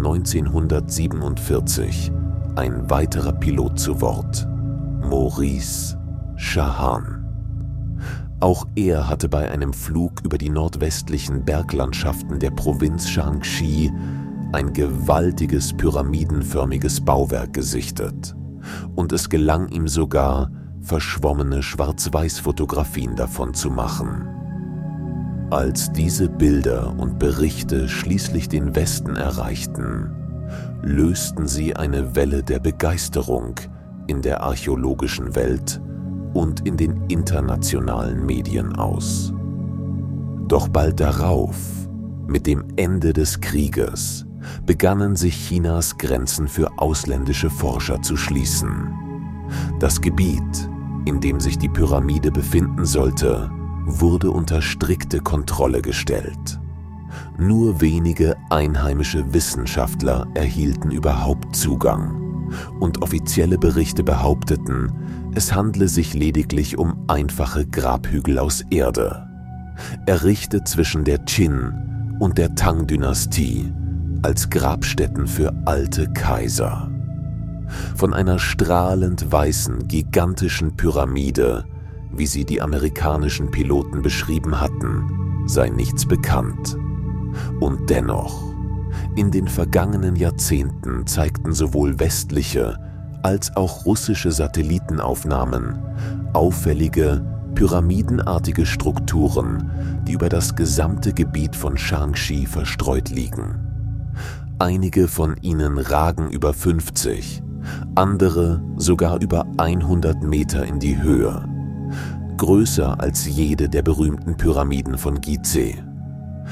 1947 ein weiterer Pilot zu Wort: Maurice Shahan. Auch er hatte bei einem Flug über die nordwestlichen Berglandschaften der Provinz Shaanxi ein gewaltiges pyramidenförmiges Bauwerk gesichtet, und es gelang ihm sogar, verschwommene Schwarz-Weiß-Fotografien davon zu machen. Als diese Bilder und Berichte schließlich den Westen erreichten, lösten sie eine Welle der Begeisterung in der archäologischen Welt und in den internationalen Medien aus. Doch bald darauf, mit dem Ende des Krieges, begannen sich Chinas Grenzen für ausländische Forscher zu schließen. Das Gebiet, in dem sich die Pyramide befinden sollte, wurde unter strikte Kontrolle gestellt. Nur wenige einheimische Wissenschaftler erhielten überhaupt Zugang, und offizielle Berichte behaupteten, es handle sich lediglich um einfache Grabhügel aus Erde, errichtet zwischen der Qin- und der Tang-Dynastie als Grabstätten für alte Kaiser. Von einer strahlend weißen, gigantischen Pyramide, wie sie die amerikanischen Piloten beschrieben hatten, sei nichts bekannt. Und dennoch, in den vergangenen Jahrzehnten zeigten sowohl westliche als auch russische Satellitenaufnahmen auffällige, pyramidenartige Strukturen, die über das gesamte Gebiet von Shaanxi verstreut liegen. Einige von ihnen ragen über 50, andere sogar über 100 Meter in die Höhe, größer als jede der berühmten Pyramiden von Gizeh.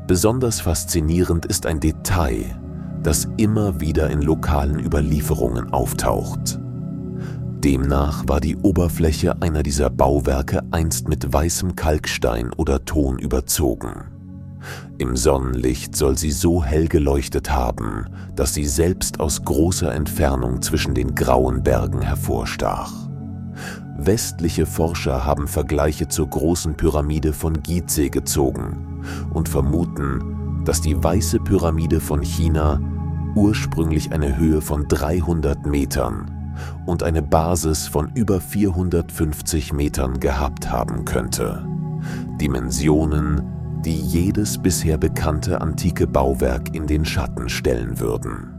Besonders faszinierend ist ein Detail, das immer wieder in lokalen Überlieferungen auftaucht. Demnach war die Oberfläche einer dieser Bauwerke einst mit weißem Kalkstein oder Ton überzogen. Im Sonnenlicht soll sie so hell geleuchtet haben, dass sie selbst aus großer Entfernung zwischen den grauen Bergen hervorstach. Westliche Forscher haben Vergleiche zur großen Pyramide von Gizeh gezogen und vermuten, dass die Weiße Pyramide von China ursprünglich eine Höhe von 300 Metern und eine Basis von über 450 Metern gehabt haben könnte. Dimensionen, die jedes bisher bekannte antike Bauwerk in den Schatten stellen würden.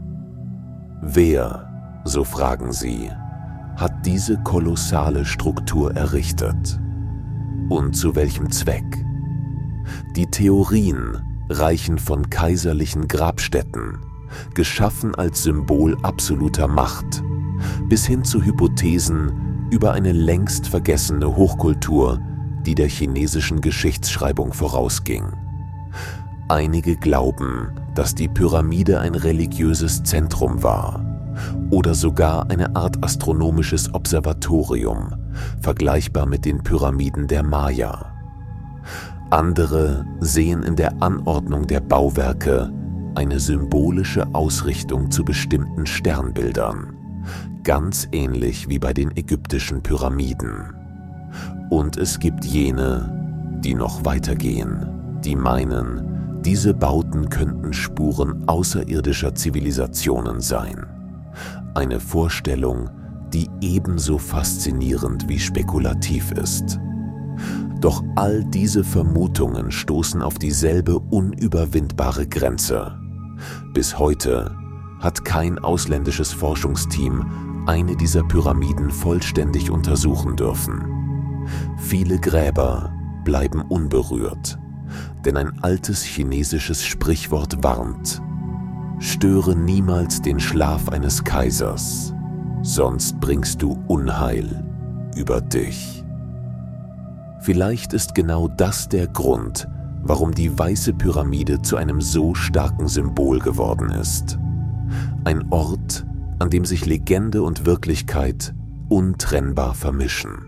Wer, so fragen sie, hat diese kolossale Struktur errichtet? Und zu welchem Zweck? Die Theorien reichen von kaiserlichen Grabstätten, geschaffen als Symbol absoluter Macht, bis hin zu Hypothesen über eine längst vergessene Hochkultur, die der chinesischen Geschichtsschreibung vorausging. Einige glauben, dass die Pyramide ein religiöses Zentrum war oder sogar eine Art astronomisches Observatorium, vergleichbar mit den Pyramiden der Maya. Andere sehen in der Anordnung der Bauwerke eine symbolische Ausrichtung zu bestimmten Sternbildern, ganz ähnlich wie bei den ägyptischen Pyramiden. Und es gibt jene, die noch weitergehen, die meinen, diese Bauten könnten Spuren außerirdischer Zivilisationen sein. Eine Vorstellung, die ebenso faszinierend wie spekulativ ist. Doch all diese Vermutungen stoßen auf dieselbe unüberwindbare Grenze. Bis heute hat kein ausländisches Forschungsteam eine dieser Pyramiden vollständig untersuchen dürfen. Viele Gräber bleiben unberührt, denn ein altes chinesisches Sprichwort warnt: Störe niemals den Schlaf eines Kaisers, sonst bringst du Unheil über dich. Vielleicht ist genau das der Grund, warum die Weiße Pyramide zu einem so starken Symbol geworden ist. Ein Ort, an dem sich Legende und Wirklichkeit untrennbar vermischen.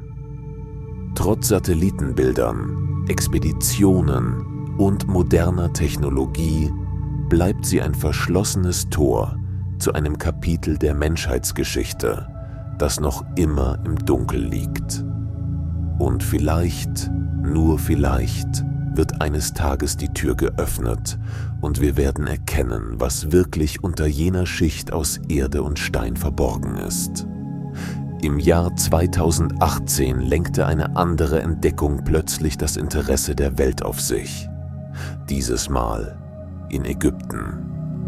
Trotz Satellitenbildern, Expeditionen und moderner Technologie bleibt sie ein verschlossenes Tor zu einem Kapitel der Menschheitsgeschichte, das noch immer im Dunkel liegt. Und vielleicht, nur vielleicht, wird eines Tages die Tür geöffnet und wir werden erkennen, was wirklich unter jener Schicht aus Erde und Stein verborgen ist. Im Jahr 2018 lenkte eine andere Entdeckung plötzlich das Interesse der Welt auf sich. Dieses Mal in Ägypten.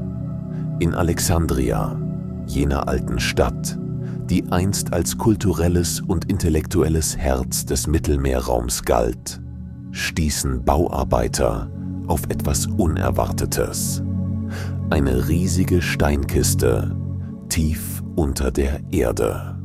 In Alexandria, jener alten Stadt, die einst als kulturelles und intellektuelles Herz des Mittelmeerraums galt, stießen Bauarbeiter auf etwas Unerwartetes. Eine riesige Steinkiste tief unter der Erde.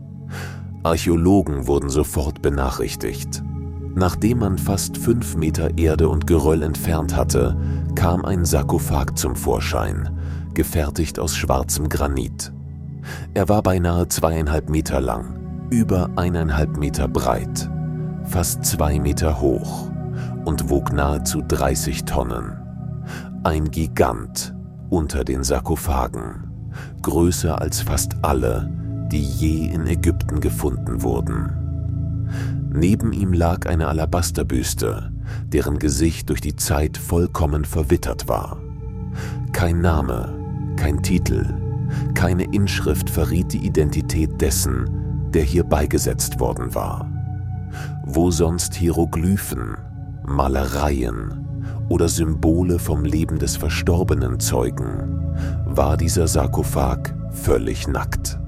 Archäologen wurden sofort benachrichtigt. Nachdem man fast 5 Meter Erde und Geröll entfernt hatte, kam ein Sarkophag zum Vorschein, gefertigt aus schwarzem Granit. Er war beinahe 2,5 Meter lang, über 1,5 Meter breit, fast 2 Meter hoch und wog nahezu 30 Tonnen. Ein Gigant unter den Sarkophagen, größer als fast alle, die je in Ägypten gefunden wurden. Neben ihm lag eine Alabasterbüste, deren Gesicht durch die Zeit vollkommen verwittert war. Kein Name, kein Titel, keine Inschrift verriet die Identität dessen, der hier beigesetzt worden war. Wo sonst Hieroglyphen, Malereien oder Symbole vom Leben des Verstorbenen zeugen, war dieser Sarkophag völlig nackt.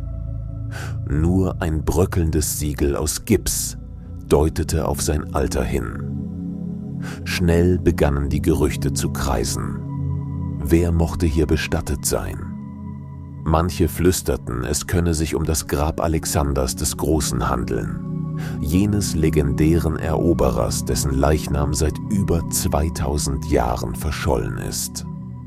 Nur ein bröckelndes Siegel aus Gips deutete auf sein Alter hin. Schnell begannen die Gerüchte zu kreisen. Wer mochte hier bestattet sein? Manche flüsterten, es könne sich um das Grab Alexanders des Großen handeln. jenes legendären Eroberers, dessen Leichnam seit über 2000 Jahren verschollen ist.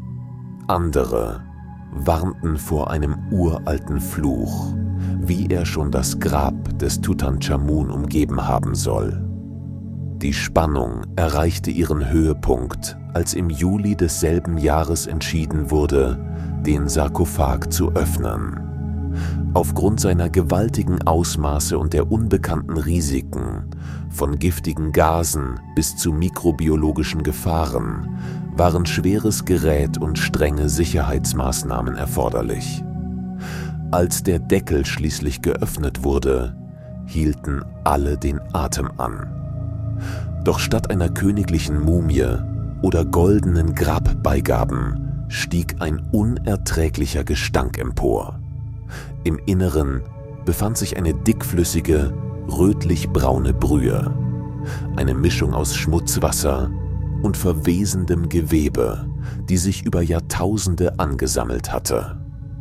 Andere warnten vor einem uralten Fluch, wie er schon das Grab des Tutanchamun umgeben haben soll. Die Spannung erreichte ihren Höhepunkt, als im Juli desselben Jahres entschieden wurde, den Sarkophag zu öffnen. Aufgrund seiner gewaltigen Ausmaße und der unbekannten Risiken, von giftigen Gasen bis zu mikrobiologischen Gefahren, waren schweres Gerät und strenge Sicherheitsmaßnahmen erforderlich. Als der Deckel schließlich geöffnet wurde, hielten alle den Atem an. Doch statt einer königlichen Mumie oder goldenen Grabbeigaben stieg ein unerträglicher Gestank empor. Im Inneren befand sich eine dickflüssige, rötlich-braune Brühe, eine Mischung aus Schmutzwasser und verwesendem Gewebe, die sich über Jahrtausende angesammelt hatte.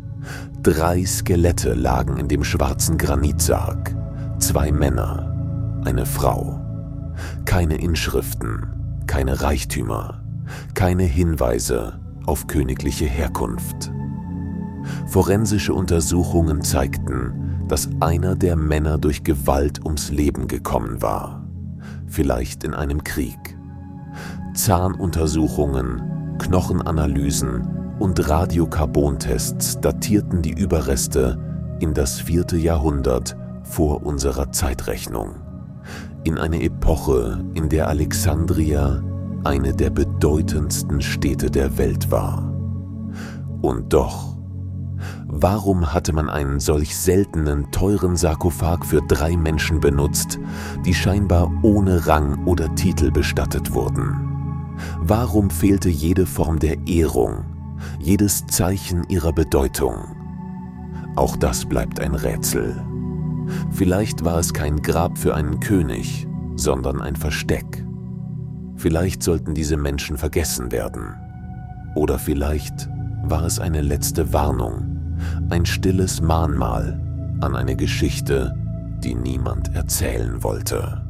3 Skelette lagen in dem schwarzen Granitsarg, 2 Männer, eine Frau. Keine Inschriften, keine Reichtümer, keine Hinweise auf königliche Herkunft. Forensische Untersuchungen zeigten, dass einer der Männer durch Gewalt ums Leben gekommen war, vielleicht in einem Krieg. Zahnuntersuchungen, Knochenanalysen und Radiokarbontests datierten die Überreste in das 4. Jahrhundert vor unserer Zeitrechnung, in eine Epoche, in der Alexandria eine der bedeutendsten Städte der Welt war. Und doch, warum hatte man einen solch seltenen, teuren Sarkophag für 3 Menschen benutzt, die scheinbar ohne Rang oder Titel bestattet wurden? Warum fehlte jede Form der Ehrung, jedes Zeichen ihrer Bedeutung? Auch das bleibt ein Rätsel. Vielleicht war es kein Grab für einen König, sondern ein Versteck. Vielleicht sollten diese Menschen vergessen werden. Oder vielleicht war es eine letzte Warnung, ein stilles Mahnmal an eine Geschichte, die niemand erzählen wollte.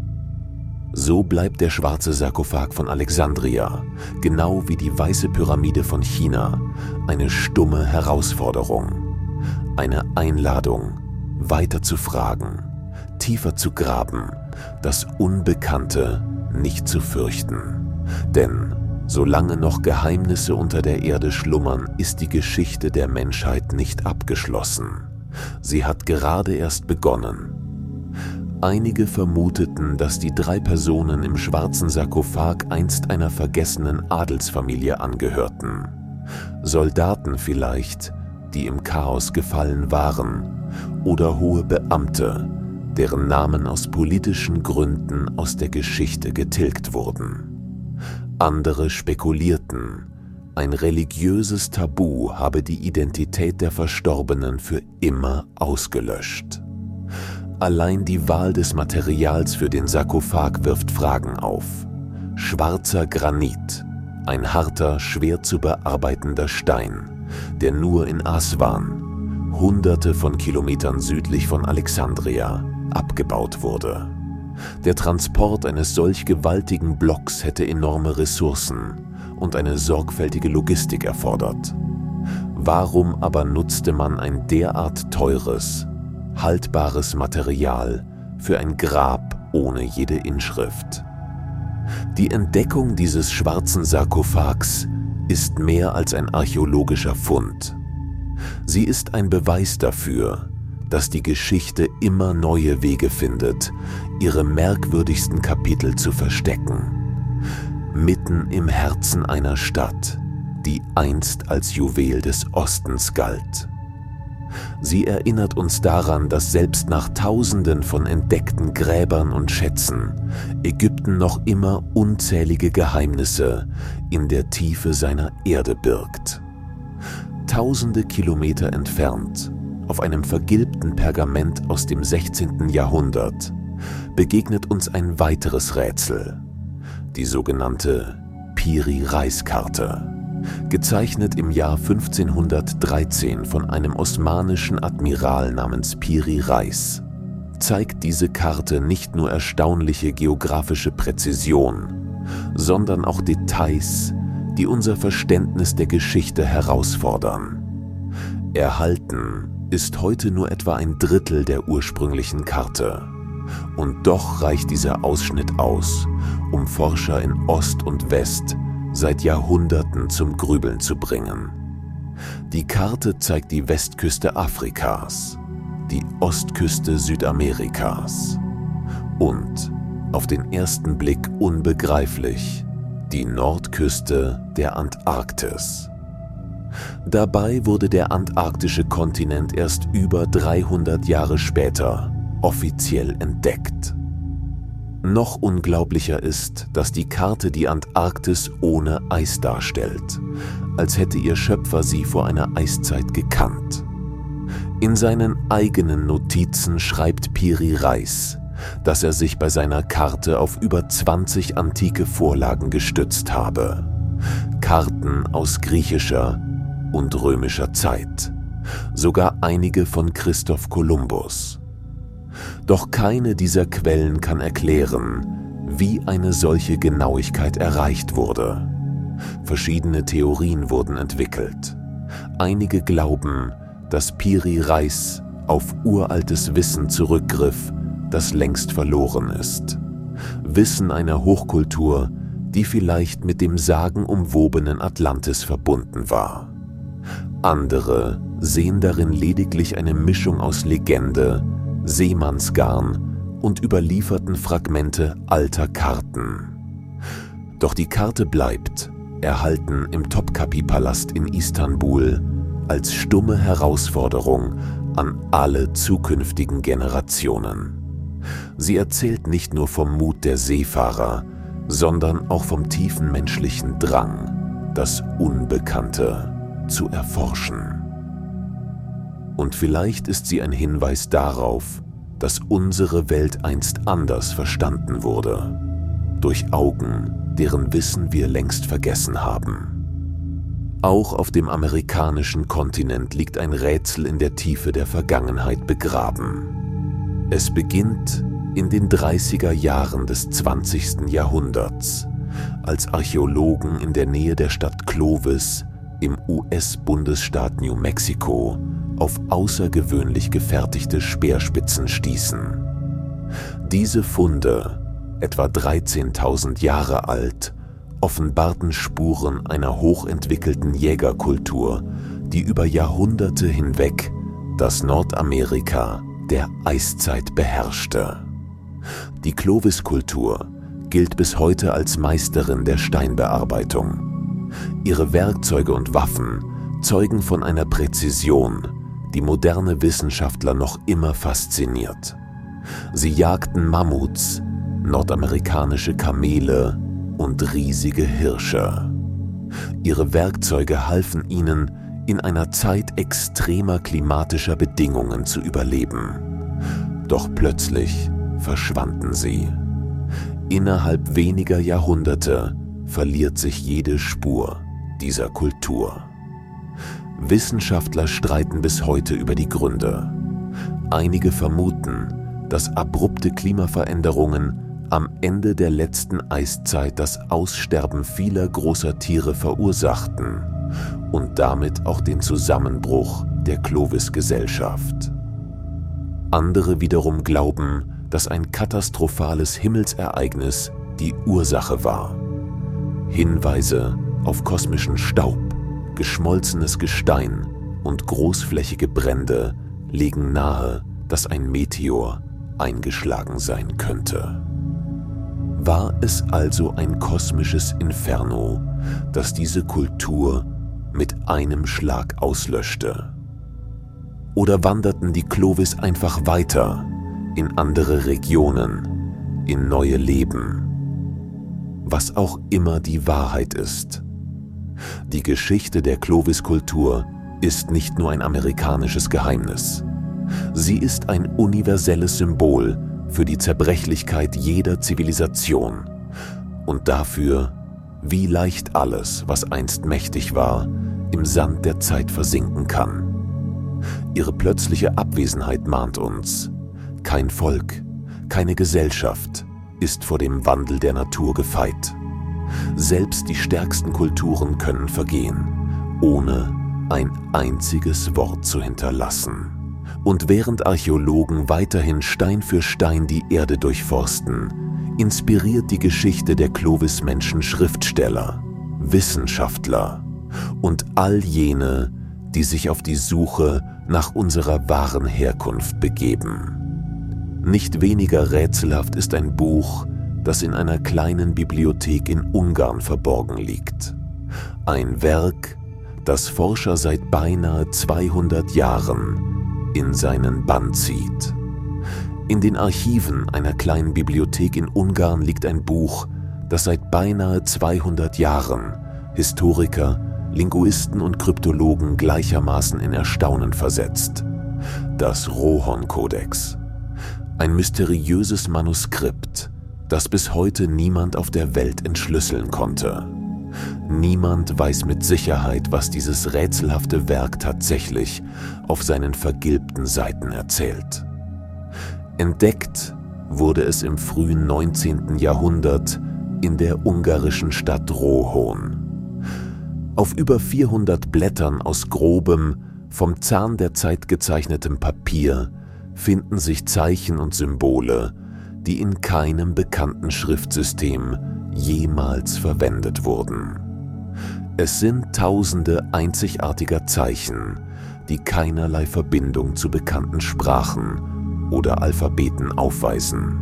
So bleibt der schwarze Sarkophag von Alexandria, genau wie die weiße Pyramide von China, eine stumme Herausforderung, eine Einladung, weiter zu fragen, tiefer zu graben, das Unbekannte nicht zu fürchten. Denn solange noch Geheimnisse unter der Erde schlummern, ist die Geschichte der Menschheit nicht abgeschlossen. Sie hat gerade erst begonnen. Einige vermuteten, dass die 3 Personen im schwarzen Sarkophag einst einer vergessenen Adelsfamilie angehörten. Soldaten vielleicht, die im Chaos gefallen waren, oder hohe Beamte, deren Namen aus politischen Gründen aus der Geschichte getilgt wurden. Andere spekulierten, ein religiöses Tabu habe die Identität der Verstorbenen für immer ausgelöscht. Allein die Wahl des Materials für den Sarkophag wirft Fragen auf. Schwarzer Granit, ein harter, schwer zu bearbeitender Stein, der nur in Aswan, Hunderte von Kilometern südlich von Alexandria, abgebaut wurde. Der Transport eines solch gewaltigen Blocks hätte enorme Ressourcen und eine sorgfältige Logistik erfordert. Warum aber nutzte man ein derart teures, haltbares Material für ein Grab ohne jede Inschrift? Die Entdeckung dieses schwarzen Sarkophags ist mehr als ein archäologischer Fund. Sie ist ein Beweis dafür, dass die Geschichte immer neue Wege findet, ihre merkwürdigsten Kapitel zu verstecken. Mitten im Herzen einer Stadt, die einst als Juwel des Ostens galt. Sie erinnert uns daran, dass selbst nach Tausenden von entdeckten Gräbern und Schätzen Ägypten noch immer unzählige Geheimnisse in der Tiefe seiner Erde birgt. Tausende Kilometer entfernt, auf einem vergilbten Pergament aus dem 16. Jahrhundert, begegnet uns ein weiteres Rätsel, die sogenannte Piri-Reis-Karte. Gezeichnet im Jahr 1513 von einem osmanischen Admiral namens Piri Reis. zeigt diese Karte nicht nur erstaunliche geografische Präzision, sondern auch Details, die unser Verständnis der Geschichte herausfordern. Erhalten ist heute nur etwa ein Drittel der ursprünglichen Karte. Und doch reicht dieser Ausschnitt aus, um Forscher in Ost und West seit Jahrhunderten zum Grübeln zu bringen. Die Karte zeigt die Westküste Afrikas, die Ostküste Südamerikas und, auf den ersten Blick unbegreiflich, die Nordküste der Antarktis. Dabei wurde der antarktische Kontinent erst über 300 Jahre später offiziell entdeckt. Noch unglaublicher ist, dass die Karte die Antarktis ohne Eis darstellt, als hätte ihr Schöpfer sie vor einer Eiszeit gekannt. In seinen eigenen Notizen schreibt Piri Reis, dass er sich bei seiner Karte auf über 20 antike Vorlagen gestützt habe. Karten aus griechischer und römischer Zeit, sogar einige von Christoph Kolumbus. Doch keine dieser Quellen kann erklären, wie eine solche Genauigkeit erreicht wurde. Verschiedene Theorien wurden entwickelt. Einige glauben, dass Piri Reis auf uraltes Wissen zurückgriff, das längst verloren ist. Wissen einer Hochkultur, die vielleicht mit dem sagenumwobenen Atlantis verbunden war. Andere sehen darin lediglich eine Mischung aus Legende, Seemannsgarn und überlieferten Fragmente alter Karten. Doch die Karte bleibt, erhalten im Topkapi-Palast in Istanbul, als stumme Herausforderung an alle zukünftigen Generationen. Sie erzählt nicht nur vom Mut der Seefahrer, sondern auch vom tiefen menschlichen Drang, das Unbekannte zu erforschen. Und vielleicht ist sie ein Hinweis darauf, dass unsere Welt einst anders verstanden wurde, durch Augen, deren Wissen wir längst vergessen haben. Auch auf dem amerikanischen Kontinent liegt ein Rätsel in der Tiefe der Vergangenheit begraben. Es beginnt in den 30er Jahren des 20. Jahrhunderts, als Archäologen in der Nähe der Stadt Clovis im US-Bundesstaat New Mexico auf außergewöhnlich gefertigte Speerspitzen stießen. Diese Funde, etwa 13.000 Jahre alt, offenbarten Spuren einer hochentwickelten Jägerkultur, die über Jahrhunderte hinweg das Nordamerika der Eiszeit beherrschte. Die Clovis-Kultur gilt bis heute als Meisterin der Steinbearbeitung. Ihre Werkzeuge und Waffen zeugen von einer Präzision, die moderne Wissenschaftler noch immer fasziniert. Sie jagten Mammuts, nordamerikanische Kamele und riesige Hirsche. Ihre Werkzeuge halfen ihnen, in einer Zeit extremer klimatischer Bedingungen zu überleben. Doch plötzlich verschwanden sie. Innerhalb weniger Jahrhunderte verliert sich jede Spur dieser Kultur. Wissenschaftler streiten bis heute über die Gründe. Einige vermuten, dass abrupte Klimaveränderungen am Ende der letzten Eiszeit das Aussterben vieler großer Tiere verursachten und damit auch den Zusammenbruch der Clovis-Gesellschaft. Andere wiederum glauben, dass ein katastrophales Himmelsereignis die Ursache war. Hinweise auf kosmischen Staub, geschmolzenes Gestein und großflächige Brände legen nahe, dass ein Meteor eingeschlagen sein könnte. War es also ein kosmisches Inferno, das diese Kultur mit einem Schlag auslöschte? Oder wanderten die Clovis einfach weiter in andere Regionen, in neue Leben? Was auch immer die Wahrheit ist. Die Geschichte der Clovis-Kultur ist nicht nur ein amerikanisches Geheimnis. Sie ist ein universelles Symbol für die Zerbrechlichkeit jeder Zivilisation und dafür, wie leicht alles, was einst mächtig war, im Sand der Zeit versinken kann. Ihre plötzliche Abwesenheit mahnt uns: Kein Volk, keine Gesellschaft ist vor dem Wandel der Natur gefeit. Selbst die stärksten Kulturen können vergehen, ohne ein einziges Wort zu hinterlassen. Und während Archäologen weiterhin Stein für Stein die Erde durchforsten, inspiriert die Geschichte der Clovis-Menschen Schriftsteller, Wissenschaftler und all jene, die sich auf die Suche nach unserer wahren Herkunft begeben. Nicht weniger rätselhaft ist ein Buch, das in einer kleinen Bibliothek in Ungarn verborgen liegt. Ein Werk, das Forscher seit beinahe 200 Jahren in seinen Bann zieht. In den Archiven einer kleinen Bibliothek in Ungarn liegt ein Buch, das seit beinahe 200 Jahren Historiker, Linguisten und Kryptologen gleichermaßen in Erstaunen versetzt. Das Rohon-Kodex. Ein mysteriöses Manuskript, das bis heute niemand auf der Welt entschlüsseln konnte. Niemand weiß mit Sicherheit, was dieses rätselhafte Werk tatsächlich auf seinen vergilbten Seiten erzählt. Entdeckt wurde es im frühen 19. Jahrhundert in der ungarischen Stadt Rohon. Auf über 400 Blättern aus grobem, vom Zahn der Zeit gezeichnetem Papier finden sich Zeichen und Symbole, die in keinem bekannten Schriftsystem jemals verwendet wurden. Es sind tausende einzigartiger Zeichen, die keinerlei Verbindung zu bekannten Sprachen oder Alphabeten aufweisen.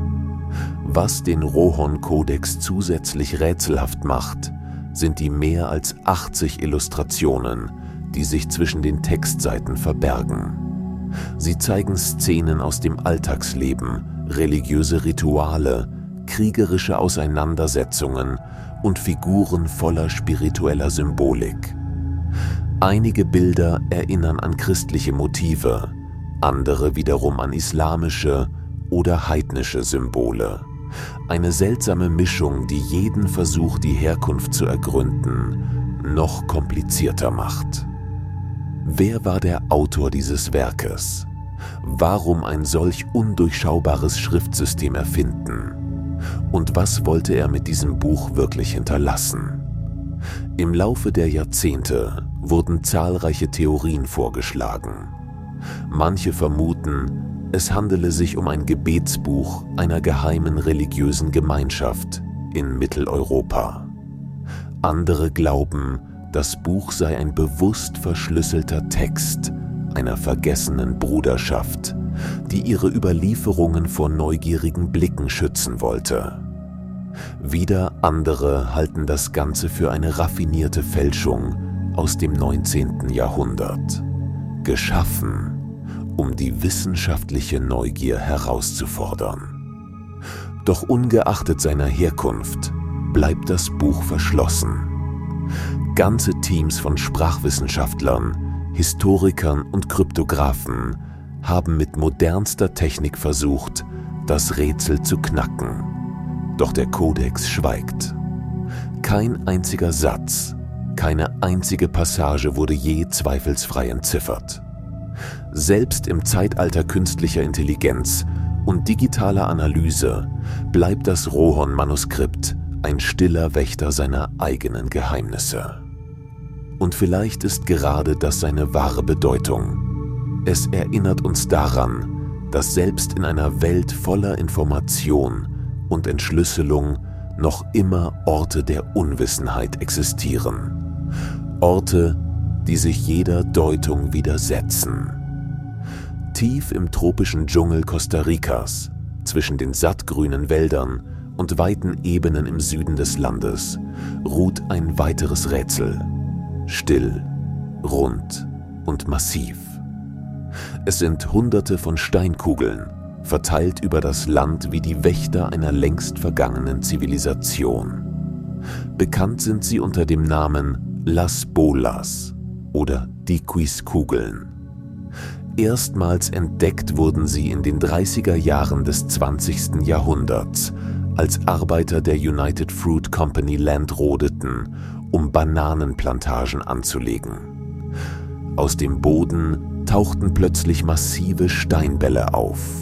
Was den Rohon-Kodex zusätzlich rätselhaft macht, sind die mehr als 80 Illustrationen, die sich zwischen den Textseiten verbergen. Sie zeigen Szenen aus dem Alltagsleben, religiöse Rituale, kriegerische Auseinandersetzungen und Figuren voller spiritueller Symbolik. Einige Bilder erinnern an christliche Motive, andere wiederum an islamische oder heidnische Symbole. Eine seltsame Mischung, die jeden Versuch, die Herkunft zu ergründen, noch komplizierter macht. Wer war der Autor dieses Werkes? Warum ein solch undurchschaubares Schriftsystem erfinden? Und was wollte er mit diesem Buch wirklich hinterlassen? Im Laufe der Jahrzehnte wurden zahlreiche Theorien vorgeschlagen. Manche vermuten, es handele sich um ein Gebetsbuch einer geheimen religiösen Gemeinschaft in Mitteleuropa. Andere glauben, das Buch sei ein bewusst verschlüsselter Text einer vergessenen Bruderschaft, die ihre Überlieferungen vor neugierigen Blicken schützen wollte. Wieder andere halten das Ganze für eine raffinierte Fälschung aus dem 19. Jahrhundert, geschaffen, um die wissenschaftliche Neugier herauszufordern. Doch ungeachtet seiner Herkunft bleibt das Buch verschlossen. Ganze Teams von Sprachwissenschaftlern, Historikern und Kryptographen haben mit modernster Technik versucht, das Rätsel zu knacken. Doch der Kodex schweigt. Kein einziger Satz, keine einzige Passage wurde je zweifelsfrei entziffert. Selbst im Zeitalter künstlicher Intelligenz und digitaler Analyse bleibt das Rohon-Manuskript ein stiller Wächter seiner eigenen Geheimnisse. Und vielleicht ist gerade das seine wahre Bedeutung. Es erinnert uns daran, dass selbst in einer Welt voller Information und Entschlüsselung noch immer Orte der Unwissenheit existieren. Orte, die sich jeder Deutung widersetzen. Tief im tropischen Dschungel Costa Ricas, zwischen den sattgrünen Wäldern und weiten Ebenen im Süden des Landes, ruht ein weiteres Rätsel. Still, rund und massiv. Es sind Hunderte von Steinkugeln, verteilt über das Land wie die Wächter einer längst vergangenen Zivilisation. Bekannt sind sie unter dem Namen Las Bolas oder die Quizkugeln. Erstmals entdeckt wurden sie in den 30er Jahren des 20. Jahrhunderts, als Arbeiter der United Fruit Company Land rodeten, um Bananenplantagen anzulegen. Aus dem Boden tauchten plötzlich massive Steinbälle auf.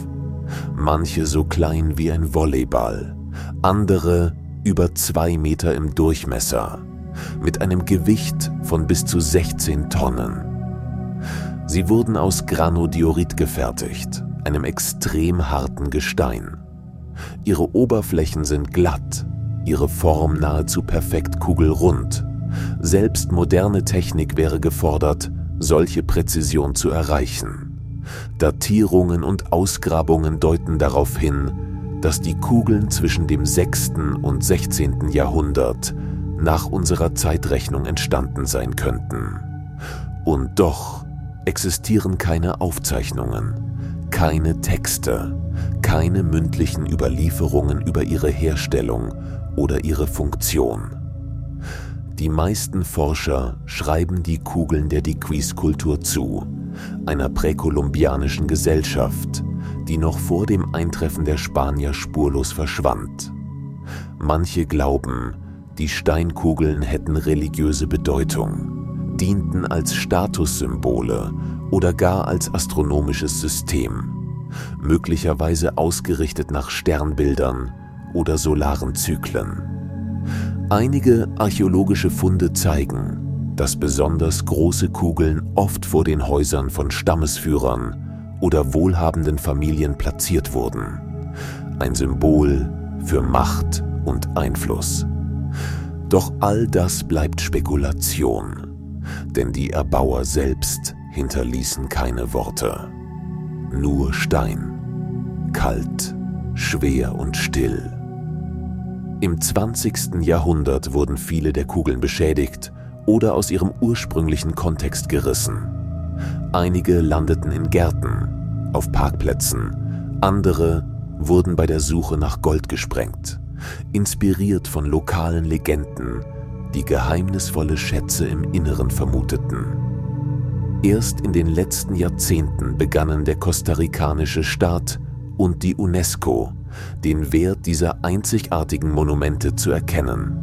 manche so klein wie ein Volleyball, andere über 2 Meter im Durchmesser, mit einem Gewicht von bis zu 16 Tonnen. Sie wurden aus Granodiorit gefertigt, einem extrem harten Gestein. Ihre Oberflächen sind glatt, ihre Form nahezu perfekt kugelrund. Selbst moderne Technik wäre gefordert, solche Präzision zu erreichen. Datierungen und Ausgrabungen deuten darauf hin, dass die Kugeln zwischen dem 6. und 16. Jahrhundert nach unserer Zeitrechnung entstanden sein könnten. Und doch existieren keine Aufzeichnungen, keine Texte, keine mündlichen Überlieferungen über ihre Herstellung oder ihre Funktion. Die meisten Forscher schreiben die Kugeln der Diquis-Kultur zu, einer präkolumbianischen Gesellschaft, die noch vor dem Eintreffen der Spanier spurlos verschwand. Manche glauben, die Steinkugeln hätten religiöse Bedeutung, dienten als Statussymbole oder gar als astronomisches System, möglicherweise ausgerichtet nach Sternbildern oder solaren Zyklen. Einige archäologische Funde zeigen, dass besonders große Kugeln oft vor den Häusern von Stammesführern oder wohlhabenden Familien platziert wurden. Ein Symbol für Macht und Einfluss. Doch all das bleibt Spekulation, denn die Erbauer selbst hinterließen keine Worte. Nur Stein, kalt, schwer und still. Im 20. Jahrhundert wurden viele der Kugeln beschädigt oder aus ihrem ursprünglichen Kontext gerissen. Einige landeten in Gärten, auf Parkplätzen, andere wurden bei der Suche nach Gold gesprengt, inspiriert von lokalen Legenden, die geheimnisvolle Schätze im Inneren vermuteten. Erst in den letzten Jahrzehnten begannen der kostarikanische Staat und die UNESCO, den Wert dieser einzigartigen Monumente zu erkennen.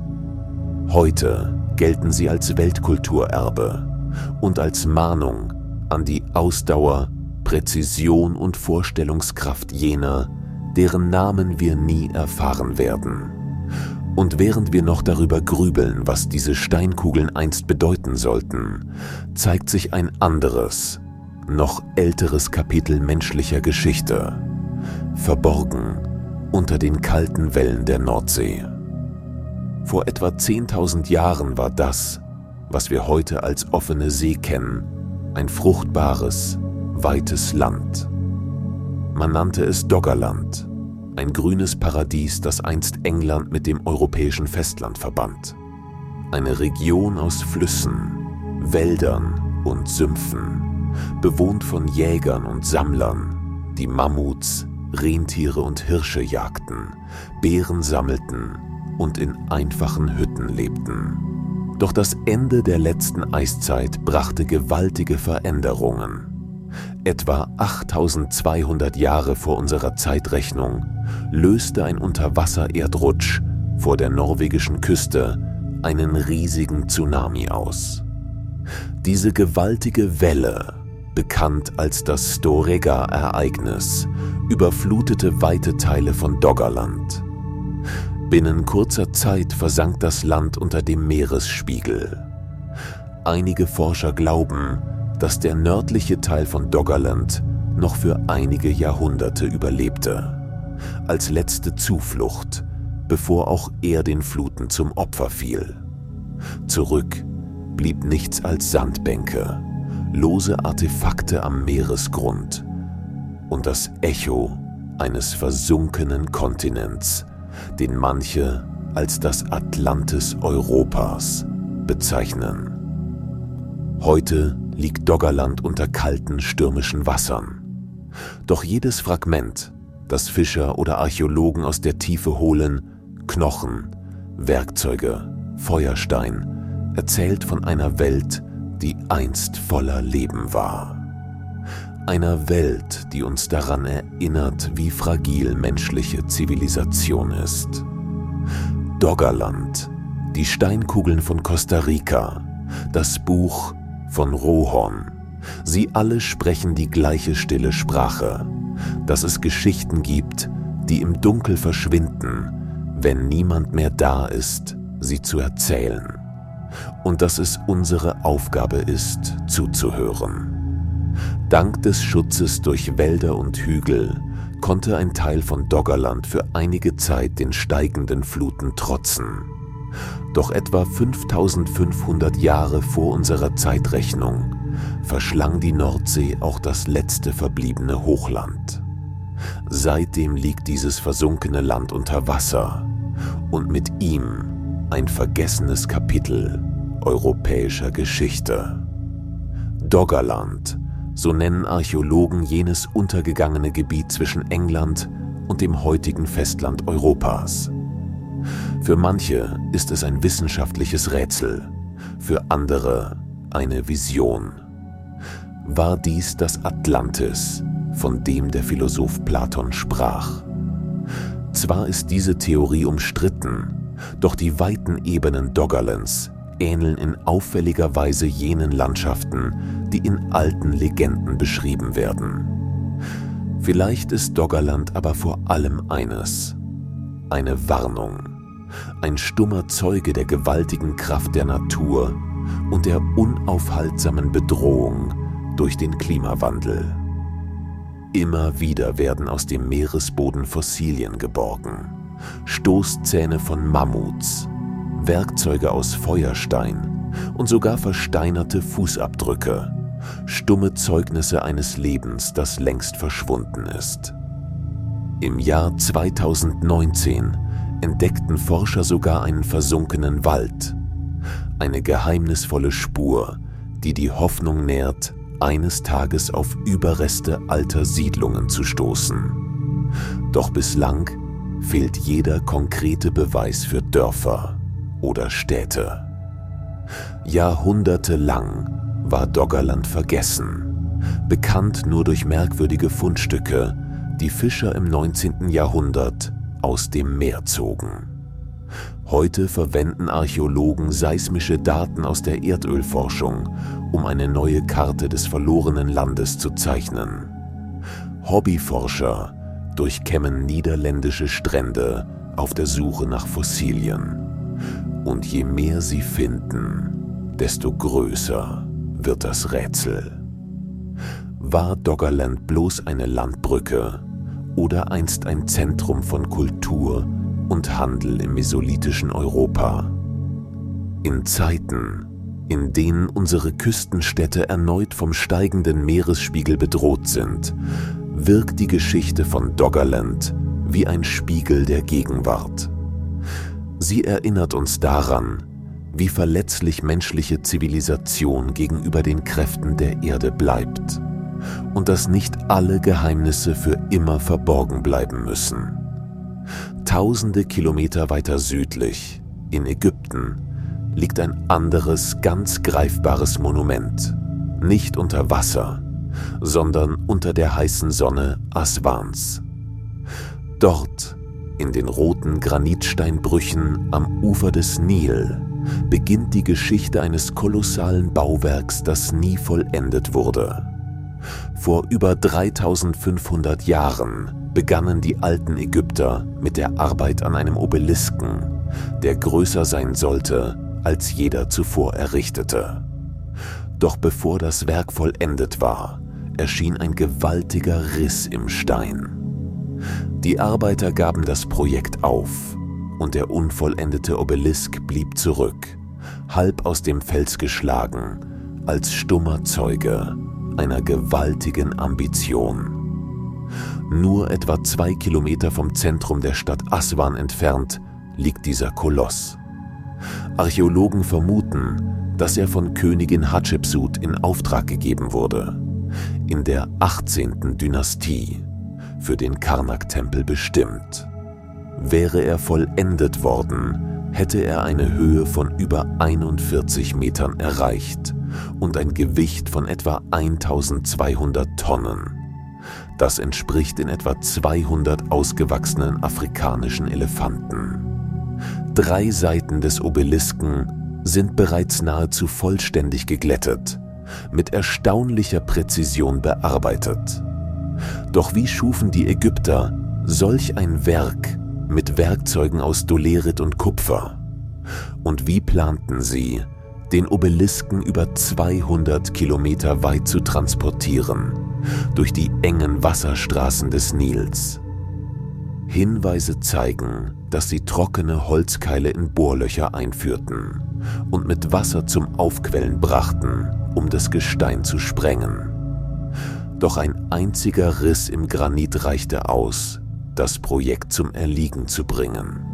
Heute gelten sie als Weltkulturerbe und als Mahnung an die Ausdauer, Präzision und Vorstellungskraft jener, deren Namen wir nie erfahren werden. Und während wir noch darüber grübeln, was diese Steinkugeln einst bedeuten sollten, zeigt sich ein anderes, noch älteres Kapitel menschlicher Geschichte, verborgen unter den kalten Wellen der Nordsee. Vor etwa 10.000 Jahren war das, was wir heute als offene See kennen, ein fruchtbares, weites Land. Man nannte es Doggerland, ein grünes Paradies, das einst England mit dem europäischen Festland verband. Eine Region aus Flüssen, Wäldern und Sümpfen, bewohnt von Jägern und Sammlern, die Mammuts, Rentiere und Hirsche jagten, Beeren sammelten und in einfachen Hütten lebten. Doch das Ende der letzten Eiszeit brachte gewaltige Veränderungen. Etwa 8200 Jahre vor unserer Zeitrechnung löste ein Unterwasser-Erdrutsch vor der norwegischen Küste einen riesigen Tsunami aus. Diese gewaltige Welle, bekannt als das Storegga-Ereignis, überflutete weite Teile von Doggerland. Binnen kurzer Zeit versank das Land unter dem Meeresspiegel. Einige Forscher glauben, dass der nördliche Teil von Doggerland noch für einige Jahrhunderte überlebte, als letzte Zuflucht, bevor auch er den Fluten zum Opfer fiel. Zurück blieb nichts als Sandbänke, lose Artefakte am Meeresgrund und das Echo eines versunkenen Kontinents, den manche als das Atlantis Europas bezeichnen. Heute liegt Doggerland unter kalten, stürmischen Wassern. Doch jedes Fragment, das Fischer oder Archäologen aus der Tiefe holen, Knochen, Werkzeuge, Feuerstein, erzählt von einer Welt, die einst voller Leben war. Einer Welt, die uns daran erinnert, wie fragil menschliche Zivilisation ist. Doggerland, die Steinkugeln von Costa Rica, das Buch von Rohorn. Sie alle sprechen die gleiche stille Sprache, dass es Geschichten gibt, die im Dunkel verschwinden, wenn niemand mehr da ist, sie zu erzählen, und dass es unsere Aufgabe ist, zuzuhören. Dank des Schutzes durch Wälder und Hügel konnte ein Teil von Doggerland für einige Zeit den steigenden Fluten trotzen. Doch etwa 5500 Jahre vor unserer Zeitrechnung verschlang die Nordsee auch das letzte verbliebene Hochland. Seitdem liegt dieses versunkene Land unter Wasser und mit ihm ein vergessenes Kapitel europäischer Geschichte. Doggerland, so nennen Archäologen jenes untergegangene Gebiet zwischen England und dem heutigen Festland Europas. Für manche ist es ein wissenschaftliches Rätsel, für andere eine Vision. War dies das Atlantis, von dem der Philosoph Platon sprach? Zwar ist diese Theorie umstritten, doch die weiten Ebenen Doggerlands ähneln in auffälliger Weise jenen Landschaften, die in alten Legenden beschrieben werden. Vielleicht ist Doggerland aber vor allem eines: eine Warnung, ein stummer Zeuge der gewaltigen Kraft der Natur und der unaufhaltsamen Bedrohung durch den Klimawandel. Immer wieder werden aus dem Meeresboden Fossilien geborgen, Stoßzähne von Mammuts, Werkzeuge aus Feuerstein und sogar versteinerte Fußabdrücke, stumme Zeugnisse eines Lebens, das längst verschwunden ist. Im Jahr 2019 entdeckten Forscher sogar einen versunkenen Wald, eine geheimnisvolle Spur, die die Hoffnung nährt, eines Tages auf Überreste alter Siedlungen zu stoßen. Doch bislang fehlt jeder konkrete Beweis für Dörfer oder Städte. Jahrhundertelang war Doggerland vergessen, bekannt nur durch merkwürdige Fundstücke, die Fischer im 19. Jahrhundert aus dem Meer zogen. Heute verwenden Archäologen seismische Daten aus der Erdölforschung, um eine neue Karte des verlorenen Landes zu zeichnen. Hobbyforscher durchkämmen niederländische Strände auf der Suche nach Fossilien. Und je mehr sie finden, desto größer wird das Rätsel. War Doggerland bloß eine Landbrücke oder einst ein Zentrum von Kultur und Handel im mesolithischen Europa? In Zeiten, in denen unsere Küstenstädte erneut vom steigenden Meeresspiegel bedroht sind, wirkt die Geschichte von Doggerland wie ein Spiegel der Gegenwart. Sie erinnert uns daran, wie verletzlich menschliche Zivilisation gegenüber den Kräften der Erde bleibt und dass nicht alle Geheimnisse für immer verborgen bleiben müssen. Tausende Kilometer weiter südlich, in Ägypten, liegt ein anderes, ganz greifbares Monument, nicht unter Wasser, sondern unter der heißen Sonne Aswans. Dort, in den roten Granitsteinbrüchen am Ufer des Nil, beginnt die Geschichte eines kolossalen Bauwerks, das nie vollendet wurde. Vor über 3500 Jahren begannen die alten Ägypter mit der Arbeit an einem Obelisken, der größer sein sollte als jeder zuvor errichtete. Doch bevor das Werk vollendet war, erschien ein gewaltiger Riss im Stein. Die Arbeiter gaben das Projekt auf und der unvollendete Obelisk blieb zurück, halb aus dem Fels geschlagen, als stummer Zeuge einer gewaltigen Ambition. Nur etwa 2 Kilometer vom Zentrum der Stadt Aswan entfernt liegt dieser Koloss. Archäologen vermuten, dass er von Königin Hatschepsut in Auftrag gegeben wurde, in der 18. Dynastie, für den Karnak-Tempel bestimmt. Wäre er vollendet worden, hätte er eine Höhe von über 41 Metern erreicht und ein Gewicht von etwa 1200 Tonnen. Das entspricht in etwa 200 ausgewachsenen afrikanischen Elefanten. 3 Seiten des Obelisken sind bereits nahezu vollständig geglättet, mit erstaunlicher Präzision bearbeitet. Doch wie schufen die Ägypter solch ein Werk mit Werkzeugen aus Dolerit und Kupfer? Und wie planten sie, den Obelisken über 200 Kilometer weit zu transportieren, durch die engen Wasserstraßen des Nils? Hinweise zeigen, dass sie trockene Holzkeile in Bohrlöcher einführten und mit Wasser zum Aufquellen brachten, um das Gestein zu sprengen. Doch ein einziger Riss im Granit reichte aus, das Projekt zum Erliegen zu bringen.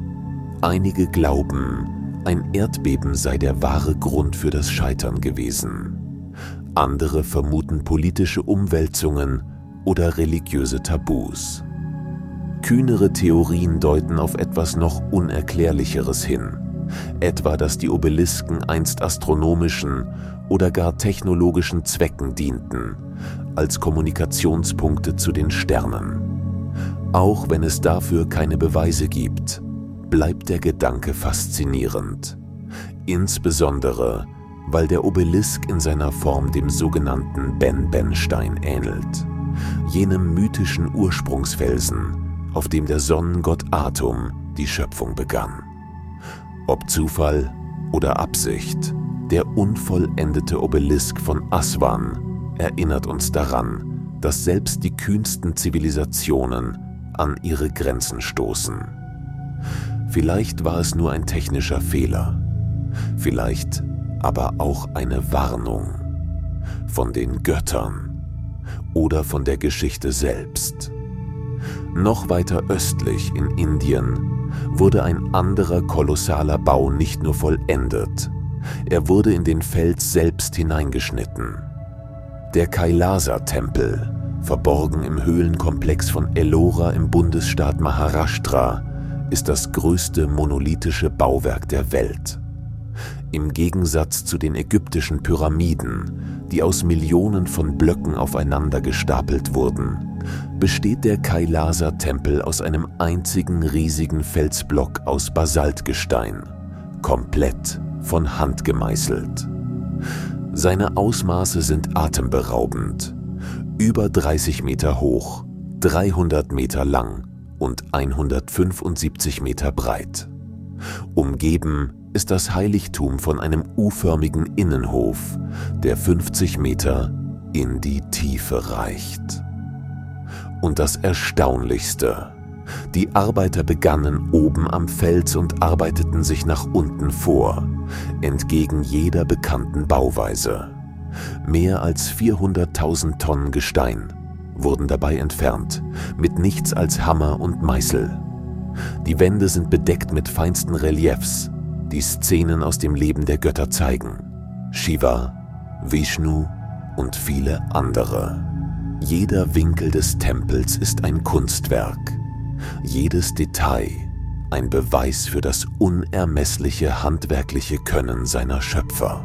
Einige glauben, ein Erdbeben sei der wahre Grund für das Scheitern gewesen. Andere vermuten politische Umwälzungen oder religiöse Tabus. Kühnere Theorien deuten auf etwas noch Unerklärlicheres hin, etwa dass die Obelisken einst astronomischen oder gar technologischen Zwecken dienten, als Kommunikationspunkte zu den Sternen. Auch wenn es dafür keine Beweise gibt, bleibt der Gedanke faszinierend. Insbesondere, weil der Obelisk in seiner Form dem sogenannten Ben-Ben-Stein ähnelt, jenem mythischen Ursprungsfelsen, auf dem der Sonnengott Atum die Schöpfung begann. Ob Zufall oder Absicht, der unvollendete Obelisk von Aswan erinnert uns daran, dass selbst die kühnsten Zivilisationen an ihre Grenzen stoßen. Vielleicht war es nur ein technischer Fehler, vielleicht aber auch eine Warnung von den Göttern oder von der Geschichte selbst. Noch weiter östlich in Indien wurde ein anderer kolossaler Bau nicht nur vollendet, er wurde in den Fels selbst hineingeschnitten. Der Kailasa-Tempel, verborgen im Höhlenkomplex von Ellora im Bundesstaat Maharashtra, ist das größte monolithische Bauwerk der Welt. Im Gegensatz zu den ägyptischen Pyramiden, die aus Millionen von Blöcken aufeinander gestapelt wurden, besteht der Kailasa-Tempel aus einem einzigen riesigen Felsblock aus Basaltgestein, komplett von Hand gemeißelt. Seine Ausmaße sind atemberaubend, über 30 Meter hoch, 300 Meter lang und 175 Meter breit. Umgeben ist das Heiligtum von einem U-förmigen Innenhof, der 50 Meter in die Tiefe reicht. Und das Erstaunlichste: Die Arbeiter begannen oben am Fels und arbeiteten sich nach unten vor, entgegen jeder bekannten Bauweise. Mehr als 400.000 Tonnen Gestein wurden dabei entfernt, mit nichts als Hammer und Meißel. Die Wände sind bedeckt mit feinsten Reliefs, die Szenen aus dem Leben der Götter zeigen: Shiva, Vishnu und viele andere. Jeder Winkel des Tempels ist ein Kunstwerk, jedes Detail ein Beweis für das unermessliche handwerkliche Können seiner Schöpfer.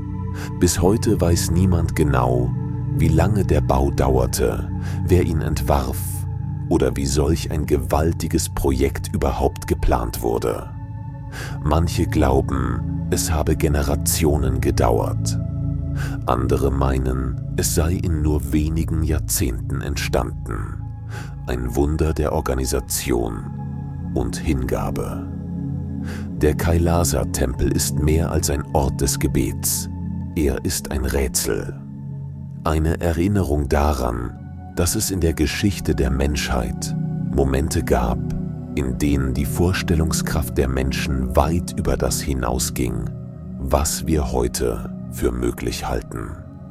Bis heute weiß niemand genau, wie lange der Bau dauerte, wer ihn entwarf oder wie solch ein gewaltiges Projekt überhaupt geplant wurde. Manche glauben, es habe Generationen gedauert. Andere meinen, es sei in nur wenigen Jahrzehnten entstanden. Ein Wunder der Organisation und Hingabe. Der Kailasa-Tempel ist mehr als ein Ort des Gebets. Er ist ein Rätsel. Eine Erinnerung daran, dass es in der Geschichte der Menschheit Momente gab, in denen die Vorstellungskraft der Menschen weit über das hinausging, was wir heute für möglich halten.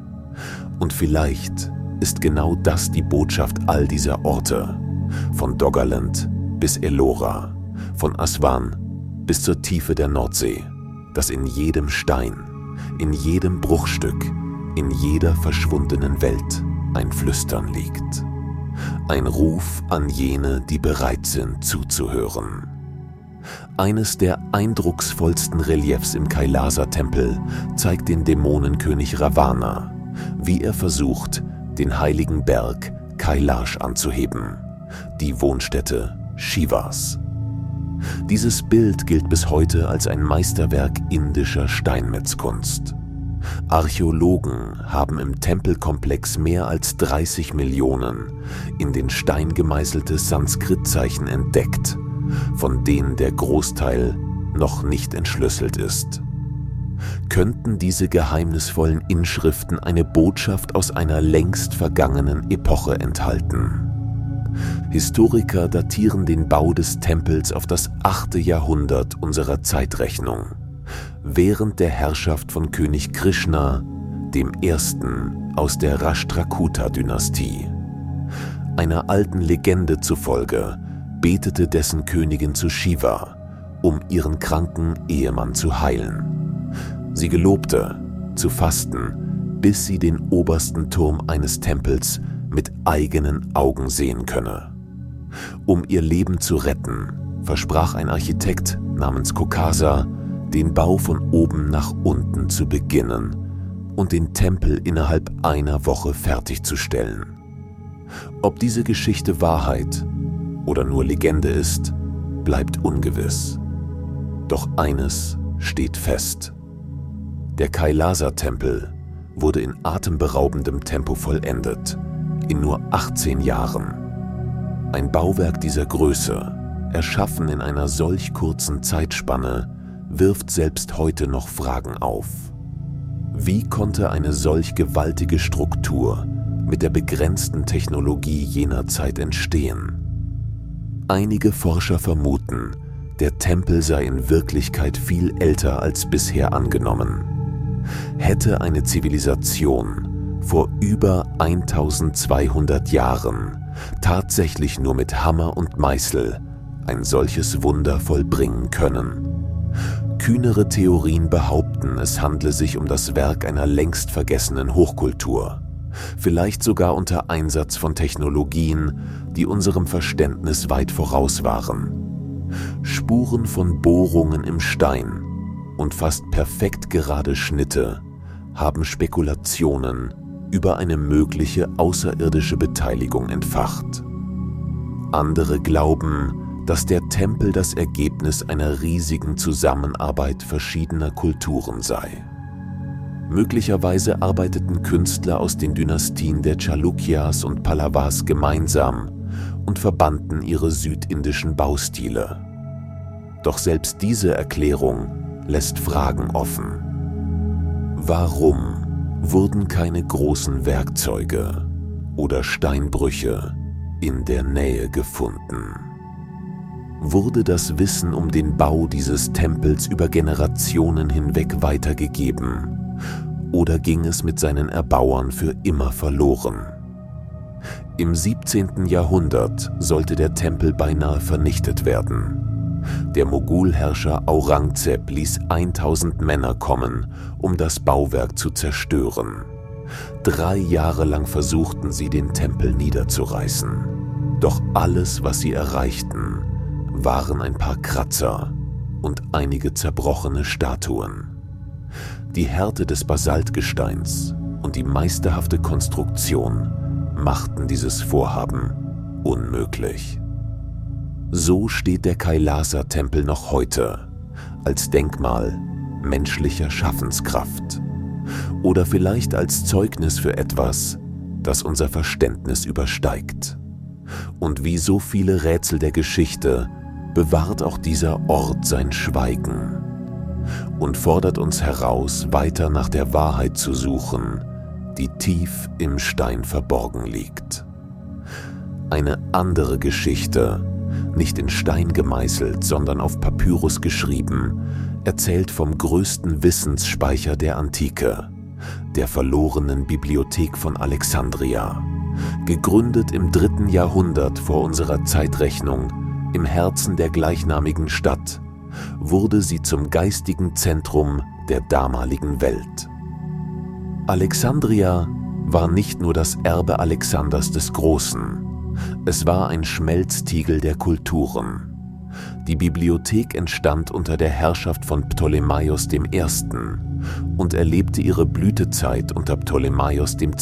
Und vielleicht ist genau das die Botschaft all dieser Orte, von Doggerland bis Ellora, von Aswan bis zur Tiefe der Nordsee, dass in jedem Stein, in jedem Bruchstück, in jeder verschwundenen Welt ein Flüstern liegt. Ein Ruf an jene, die bereit sind zuzuhören. Eines der eindrucksvollsten Reliefs im Kailasa-Tempel zeigt den Dämonenkönig Ravana, wie er versucht, den heiligen Berg Kailash anzuheben, die Wohnstätte Shivas. Dieses Bild gilt bis heute als ein Meisterwerk indischer Steinmetzkunst. Archäologen haben im Tempelkomplex mehr als 30 Millionen in den Stein gemeißelte Sanskritzeichen entdeckt, von denen der Großteil noch nicht entschlüsselt ist. Könnten diese geheimnisvollen Inschriften eine Botschaft aus einer längst vergangenen Epoche enthalten? Historiker datieren den Bau des Tempels auf das 8. Jahrhundert unserer Zeitrechnung, während der Herrschaft von König Krishna, dem Ersten aus der Rashtrakuta-Dynastie. Einer alten Legende zufolge betete dessen Königin zu Shiva, um ihren kranken Ehemann zu heilen. Sie gelobte, zu fasten, bis sie den obersten Turm eines Tempels mit eigenen Augen sehen könne. Um ihr Leben zu retten, versprach ein Architekt namens Kokasa, den Bau von oben nach unten zu beginnen und den Tempel innerhalb einer Woche fertigzustellen. Ob diese Geschichte Wahrheit oder nur Legende ist, bleibt ungewiss. Doch eines steht fest: Der Kailasa-Tempel wurde in atemberaubendem Tempo vollendet, in nur 18 Jahren. Ein Bauwerk dieser Größe, erschaffen in einer solch kurzen Zeitspanne, wirft selbst heute noch Fragen auf. Wie konnte eine solch gewaltige Struktur mit der begrenzten Technologie jener Zeit entstehen? Einige Forscher vermuten, der Tempel sei in Wirklichkeit viel älter als bisher angenommen. Hätte eine Zivilisation vor über 1200 Jahren tatsächlich nur mit Hammer und Meißel ein solches Wunder vollbringen können? Kühnere Theorien behaupten, es handle sich um das Werk einer längst vergessenen Hochkultur, vielleicht sogar unter Einsatz von Technologien, die unserem Verständnis weit voraus waren. Spuren von Bohrungen im Stein und fast perfekt gerade Schnitte haben Spekulationen über eine mögliche außerirdische Beteiligung entfacht. Andere glauben, dass der Tempel das Ergebnis einer riesigen Zusammenarbeit verschiedener Kulturen sei. Möglicherweise arbeiteten Künstler aus den Dynastien der Chalukyas und Pallavas gemeinsam und verbanden ihre südindischen Baustile. Doch selbst diese Erklärung lässt Fragen offen. Warum wurden keine großen Werkzeuge oder Steinbrüche in der Nähe gefunden? Wurde das Wissen um den Bau dieses Tempels über Generationen hinweg weitergegeben oder ging es mit seinen Erbauern für immer verloren? Im 17. Jahrhundert sollte der Tempel beinahe vernichtet werden. Der Mogulherrscher Aurangzeb ließ 1000 Männer kommen, um das Bauwerk zu zerstören. 3 Jahre lang versuchten sie, den Tempel niederzureißen. Doch alles, was sie erreichten, waren ein paar Kratzer und einige zerbrochene Statuen. Die Härte des Basaltgesteins und die meisterhafte Konstruktion machten dieses Vorhaben unmöglich. So steht der Kailasa-Tempel noch heute als Denkmal menschlicher Schaffenskraft oder vielleicht als Zeugnis für etwas, das unser Verständnis übersteigt. Und wie so viele Rätsel der Geschichte bewahrt auch dieser Ort sein Schweigen und fordert uns heraus, weiter nach der Wahrheit zu suchen, die tief im Stein verborgen liegt. Eine andere Geschichte, nicht in Stein gemeißelt, sondern auf Papyrus geschrieben, erzählt vom größten Wissensspeicher der Antike, der verlorenen Bibliothek von Alexandria. Gegründet im 3. Jahrhundert vor unserer Zeitrechnung, im Herzen der gleichnamigen Stadt, wurde sie zum geistigen Zentrum der damaligen Welt. Alexandria war nicht nur das Erbe Alexanders des Großen, es war ein Schmelztiegel der Kulturen. Die Bibliothek entstand unter der Herrschaft von Ptolemaios I. und erlebte ihre Blütezeit unter Ptolemaios II.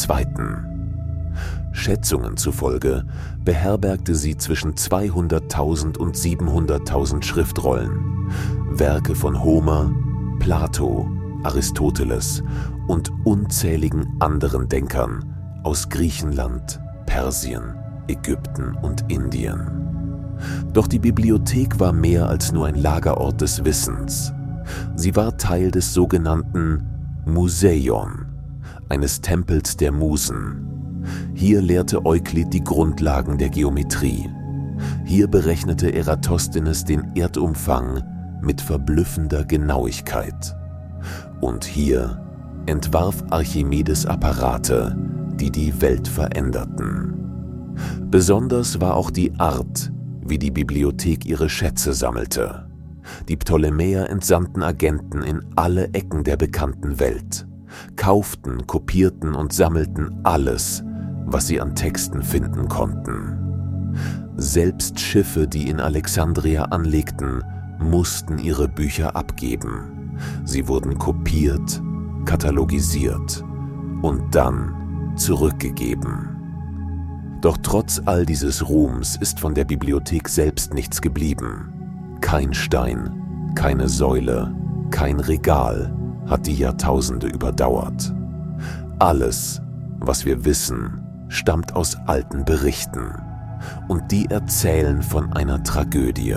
Schätzungen zufolge beherbergte sie zwischen 200.000 und 700.000 Schriftrollen, Werke von Homer, Plato, Aristoteles und unzähligen anderen Denkern aus Griechenland, Persien, Ägypten und Indien. Doch die Bibliothek war mehr als nur ein Lagerort des Wissens. Sie war Teil des sogenannten Museion, eines Tempels der Musen. Hier lehrte Euklid die Grundlagen der Geometrie. Hier berechnete Eratosthenes den Erdumfang mit verblüffender Genauigkeit. Und hier entwarf Archimedes Apparate, die die Welt veränderten. Besonders war auch die Art, wie die Bibliothek ihre Schätze sammelte. Die Ptolemäer entsandten Agenten in alle Ecken der bekannten Welt, kauften, kopierten und sammelten alles, was sie an Texten finden konnten. Selbst Schiffe, die in Alexandria anlegten, mussten ihre Bücher abgeben. Sie wurden kopiert, katalogisiert und dann zurückgegeben. Doch trotz all dieses Ruhms ist von der Bibliothek selbst nichts geblieben. Kein Stein, keine Säule, kein Regal hat die Jahrtausende überdauert. Alles, was wir wissen, stammt aus alten Berichten und die erzählen von einer Tragödie.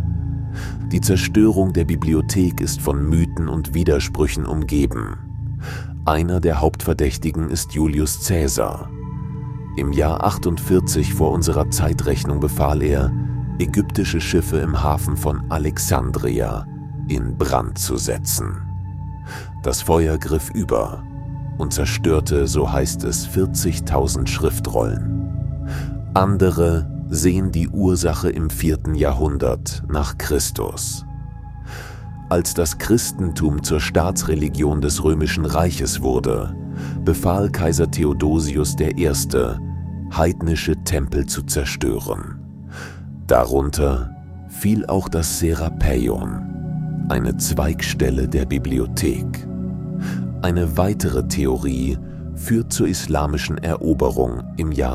Die Zerstörung der Bibliothek ist von Mythen und Widersprüchen umgeben. Einer der Hauptverdächtigen ist Julius Caesar. Im Jahr 48 vor unserer Zeitrechnung befahl er, ägyptische Schiffe im Hafen von Alexandria in Brand zu setzen. Das Feuer griff über und zerstörte, so heißt es, 40.000 Schriftrollen. Andere sehen die Ursache im 4. Jahrhundert nach Christus. Als das Christentum zur Staatsreligion des Römischen Reiches wurde, befahl Kaiser Theodosius I., heidnische Tempel zu zerstören. Darunter fiel auch das Serapeon, eine Zweigstelle der Bibliothek. Eine weitere Theorie führt zur islamischen Eroberung im Jahr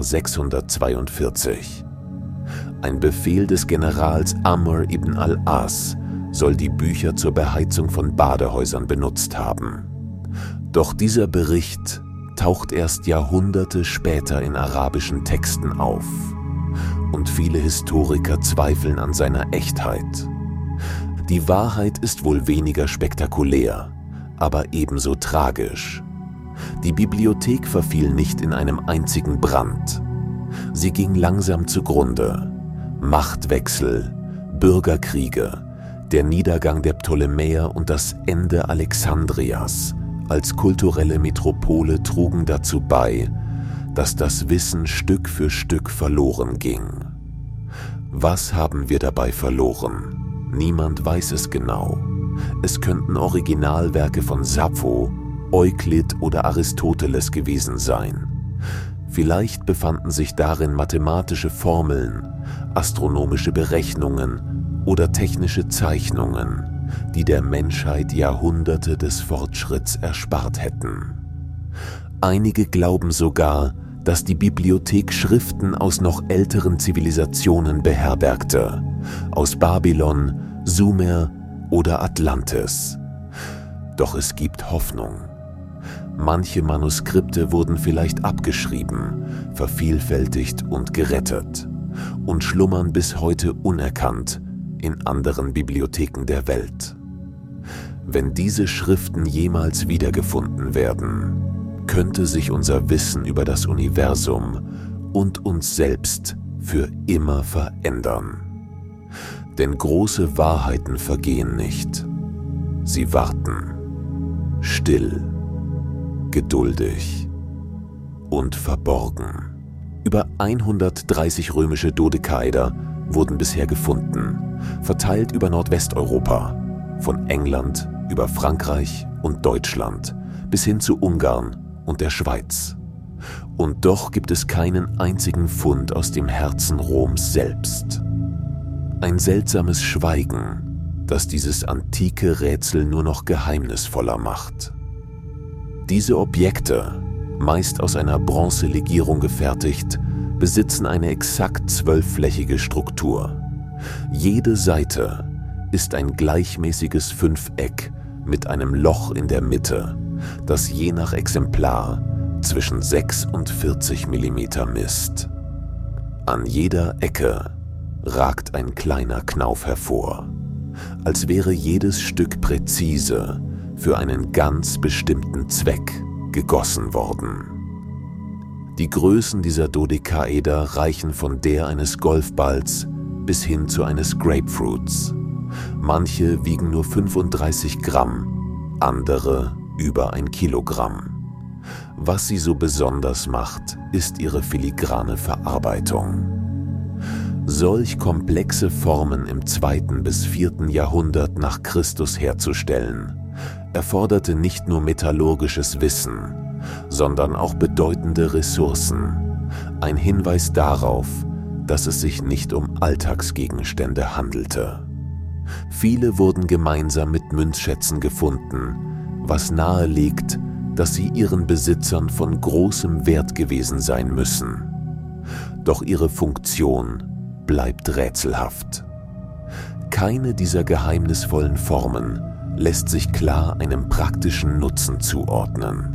642. Ein Befehl des Generals Amr ibn al-As soll die Bücher zur Beheizung von Badehäusern benutzt haben. Doch dieser Bericht taucht erst Jahrhunderte später in arabischen Texten auf. Und viele Historiker zweifeln an seiner Echtheit. Die Wahrheit ist wohl weniger spektakulär, aber ebenso tragisch. Die Bibliothek verfiel nicht in einem einzigen Brand. Sie ging langsam zugrunde. Machtwechsel, Bürgerkriege, der Niedergang der Ptolemäer und das Ende Alexandrias als kulturelle Metropole trugen dazu bei, dass das Wissen Stück für Stück verloren ging. Was haben wir dabei verloren? Niemand weiß es genau. Es könnten Originalwerke von Sappho, Euklid oder Aristoteles gewesen sein. Vielleicht befanden sich darin mathematische Formeln, astronomische Berechnungen oder technische Zeichnungen, die der Menschheit Jahrhunderte des Fortschritts erspart hätten. Einige glauben sogar, dass die Bibliothek Schriften aus noch älteren Zivilisationen beherbergte, aus Babylon, Sumer oder Atlantis. Doch es gibt Hoffnung. Manche Manuskripte wurden vielleicht abgeschrieben, vervielfältigt und gerettet und schlummern bis heute unerkannt in anderen Bibliotheken der Welt. Wenn diese Schriften jemals wiedergefunden werden, könnte sich unser Wissen über das Universum und uns selbst für immer verändern. Denn große Wahrheiten vergehen nicht. Sie warten, still, geduldig und verborgen. Über 130 römische Dodekaeder wurden bisher gefunden, verteilt über Nordwesteuropa, von England über Frankreich und Deutschland bis hin zu Ungarn und der Schweiz. Und doch gibt es keinen einzigen Fund aus dem Herzen Roms selbst. Ein seltsames Schweigen, das dieses antike Rätsel nur noch geheimnisvoller macht. Diese Objekte, meist aus einer Bronzelegierung gefertigt, besitzen eine exakt 12-flächige Struktur. Jede Seite ist ein gleichmäßiges Fünfeck mit einem Loch in der Mitte, das je nach Exemplar zwischen 6 und 40 mm misst. An jeder Ecke ragt ein kleiner Knauf hervor, als wäre jedes Stück präzise für einen ganz bestimmten Zweck gegossen worden. Die Größen dieser Dodekaeder reichen von der eines Golfballs bis hin zu eines Grapefruits. Manche wiegen nur 35 Gramm, andere über 1 Kilogramm. Was sie so besonders macht, ist ihre filigrane Verarbeitung. Solch komplexe Formen im 2. bis 4. Jahrhundert nach Christus herzustellen, erforderte nicht nur metallurgisches Wissen, sondern auch bedeutende Ressourcen. Ein Hinweis darauf, dass es sich nicht um Alltagsgegenstände handelte. Viele wurden gemeinsam mit Münzschätzen gefunden, was nahelegt, dass sie ihren Besitzern von großem Wert gewesen sein müssen. Doch ihre Funktion bleibt rätselhaft. Keine dieser geheimnisvollen Formen lässt sich klar einem praktischen Nutzen zuordnen.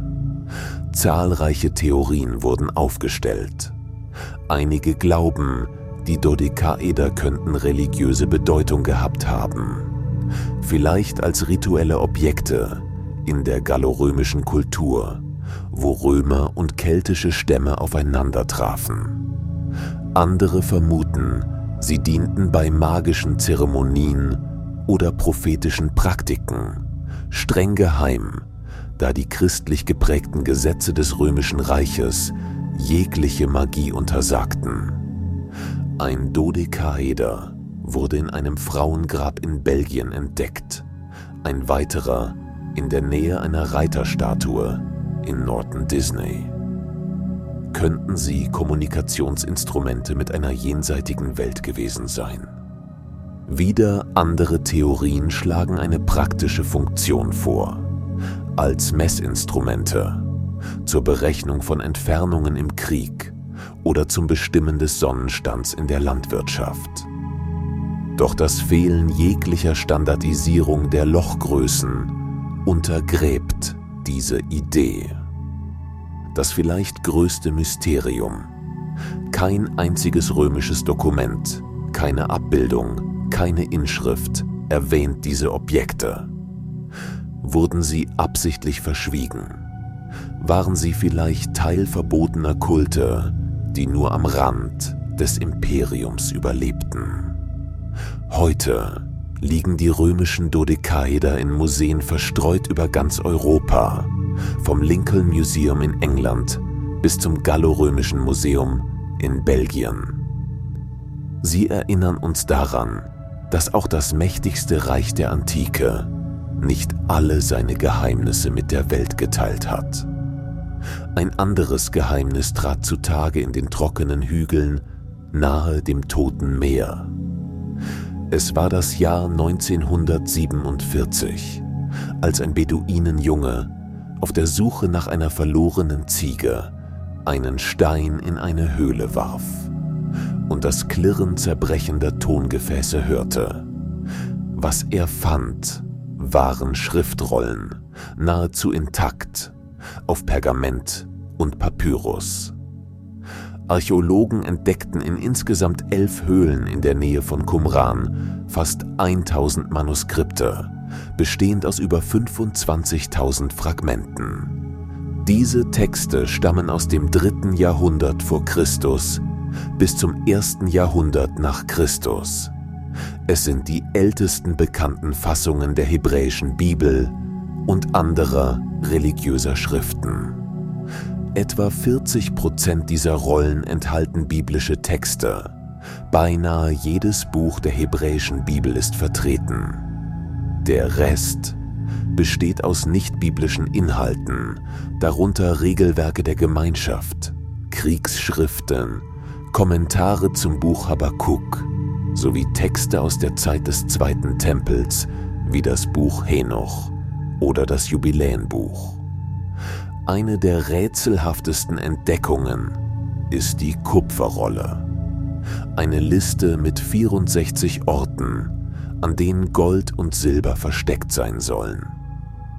Zahlreiche Theorien wurden aufgestellt. Einige glauben, die Dodekaeder könnten religiöse Bedeutung gehabt haben, vielleicht als rituelle Objekte in der gallorömischen Kultur, wo Römer und keltische Stämme aufeinander trafen. Andere vermuten, sie dienten bei magischen Zeremonien oder prophetischen Praktiken, streng geheim, da die christlich geprägten Gesetze des Römischen Reiches jegliche Magie untersagten. Ein Dodekaeder wurde in einem Frauengrab in Belgien entdeckt, ein weiterer in der Nähe einer Reiterstatue in Norton Disney. Könnten sie Kommunikationsinstrumente mit einer jenseitigen Welt gewesen sein? Wieder andere Theorien schlagen eine praktische Funktion vor, als Messinstrumente, zur Berechnung von Entfernungen im Krieg oder zum Bestimmen des Sonnenstands in der Landwirtschaft. Doch das Fehlen jeglicher Standardisierung der Lochgrößen untergräbt diese Idee. Das vielleicht größte Mysterium: kein einziges römisches Dokument, keine Abbildung, keine Inschrift erwähnt diese Objekte. Wurden sie absichtlich verschwiegen? Waren sie vielleicht Teil verbotener Kulte, die nur am Rand des Imperiums überlebten? Heute liegen die römischen Dodekaeder in Museen verstreut über ganz Europa, vom Lincoln Museum in England bis zum Gallorömischen Museum in Belgien. Sie erinnern uns daran, dass auch das mächtigste Reich der Antike nicht alle seine Geheimnisse mit der Welt geteilt hat. Ein anderes Geheimnis trat zutage in den trockenen Hügeln nahe dem Toten Meer. Es war das Jahr 1947, als ein Beduinenjunge auf der Suche nach einer verlorenen Ziege einen Stein in eine Höhle warf und das Klirren zerbrechender Tongefäße hörte. Was er fand, waren Schriftrollen, nahezu intakt, auf Pergament und Papyrus. Archäologen entdeckten in insgesamt 11 Höhlen in der Nähe von Qumran fast 1000 Manuskripte, bestehend aus über 25.000 Fragmenten. Diese Texte stammen aus dem 3. Jahrhundert vor Christus bis zum 1. Jahrhundert nach Christus. Es sind die ältesten bekannten Fassungen der hebräischen Bibel und anderer religiöser Schriften. Etwa 40% dieser Rollen enthalten biblische Texte. Beinahe jedes Buch der hebräischen Bibel ist vertreten. Der Rest besteht aus nicht-biblischen Inhalten, darunter Regelwerke der Gemeinschaft, Kriegsschriften, Kommentare zum Buch Habakuk sowie Texte aus der Zeit des Zweiten Tempels wie das Buch Henoch oder das Jubiläenbuch. Eine der rätselhaftesten Entdeckungen ist die Kupferrolle. Eine Liste mit 64 Orten, an denen Gold und Silber versteckt sein sollen.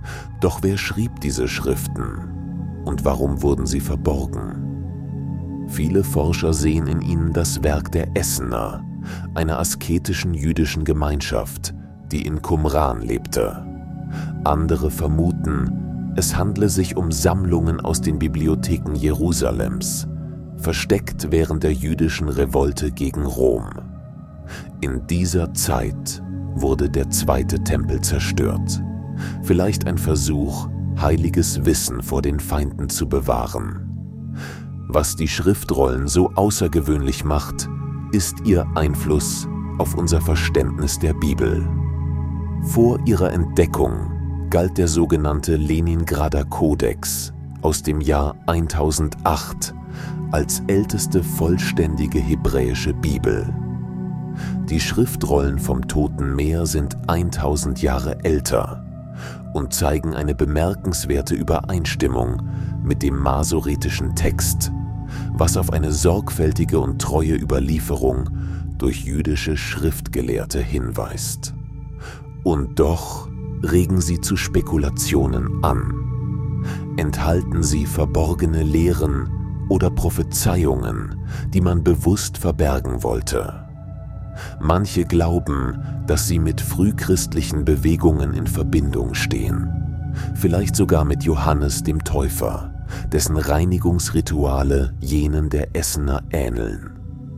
Doch wer schrieb diese Schriften und warum wurden sie verborgen? Viele Forscher sehen in ihnen das Werk der Essener, einer asketischen jüdischen Gemeinschaft, die in Qumran lebte. Andere vermuten, es handle sich um Sammlungen aus den Bibliotheken Jerusalems, versteckt während der jüdischen Revolte gegen Rom. In dieser Zeit wurde der zweite Tempel zerstört. Vielleicht ein Versuch, heiliges Wissen vor den Feinden zu bewahren. Was die Schriftrollen so außergewöhnlich macht, ist ihr Einfluss auf unser Verständnis der Bibel. Vor ihrer Entdeckung galt der sogenannte Leningrader Kodex aus dem Jahr 1008 als älteste vollständige hebräische Bibel. Die Schriftrollen vom Toten Meer sind 1000 Jahre älter und zeigen eine bemerkenswerte Übereinstimmung mit dem masoretischen Text, was auf eine sorgfältige und treue Überlieferung durch jüdische Schriftgelehrte hinweist. Und doch regen sie zu Spekulationen an. Enthalten sie verborgene Lehren oder Prophezeiungen, die man bewusst verbergen wollte? Manche glauben, dass sie mit frühchristlichen Bewegungen in Verbindung stehen, vielleicht sogar mit Johannes dem Täufer, dessen Reinigungsrituale jenen der Essener ähneln.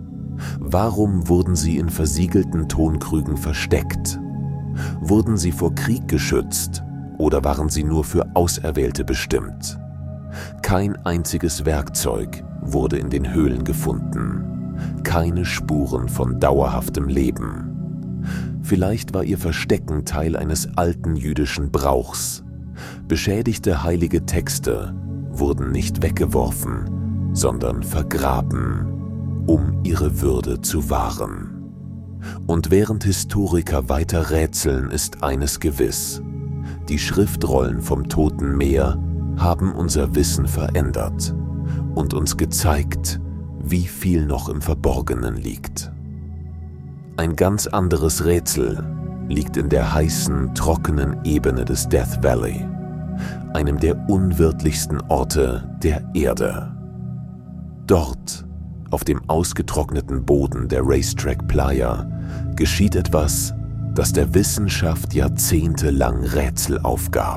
Warum wurden sie in versiegelten Tonkrügen versteckt? Wurden sie vor Krieg geschützt oder waren sie nur für Auserwählte bestimmt? Kein einziges Werkzeug wurde in den Höhlen gefunden. Keine Spuren von dauerhaftem Leben. Vielleicht war ihr Verstecken Teil eines alten jüdischen Brauchs. Beschädigte heilige Texte wurden nicht weggeworfen, sondern vergraben, um ihre Würde zu wahren. Und während Historiker weiter rätseln, ist eines gewiss: Die Schriftrollen vom Toten Meer haben unser Wissen verändert und uns gezeigt, wie viel noch im Verborgenen liegt. Ein ganz anderes Rätsel liegt in der heißen, trockenen Ebene des Death Valley, einem der unwirtlichsten Orte der Erde. Dort, auf dem ausgetrockneten Boden der Racetrack Playa, geschieht etwas, das der Wissenschaft jahrzehntelang Rätsel aufgab.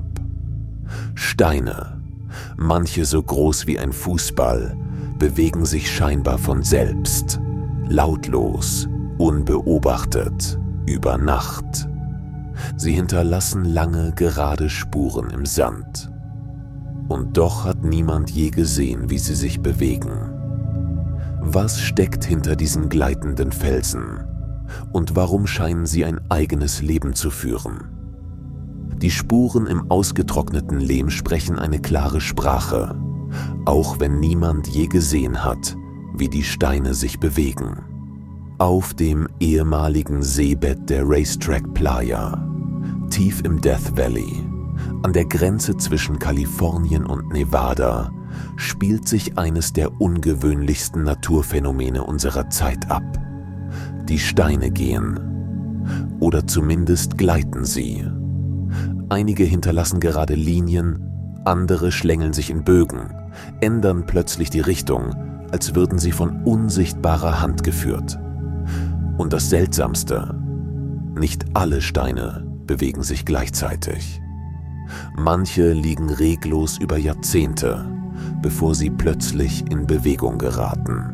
Steine, manche so groß wie ein Fußball, bewegen sich scheinbar von selbst, lautlos, unbeobachtet, über Nacht. Sie hinterlassen lange, gerade Spuren im Sand. Und doch hat niemand je gesehen, wie sie sich bewegen. Was steckt hinter diesen gleitenden Felsen? Und warum scheinen sie ein eigenes Leben zu führen? Die Spuren im ausgetrockneten Lehm sprechen eine klare Sprache, auch wenn niemand je gesehen hat, wie die Steine sich bewegen. Auf dem ehemaligen Seebett der Racetrack Playa, tief im Death Valley, an der Grenze zwischen Kalifornien und Nevada, spielt sich eines der ungewöhnlichsten Naturphänomene unserer Zeit ab. Die Steine gehen. Oder zumindest gleiten sie. Einige hinterlassen gerade Linien, andere schlängeln sich in Bögen, ändern plötzlich die Richtung, als würden sie von unsichtbarer Hand geführt. Und das Seltsamste: Nicht alle Steine bewegen sich gleichzeitig. Manche liegen reglos über Jahrzehnte, bevor sie plötzlich in Bewegung geraten.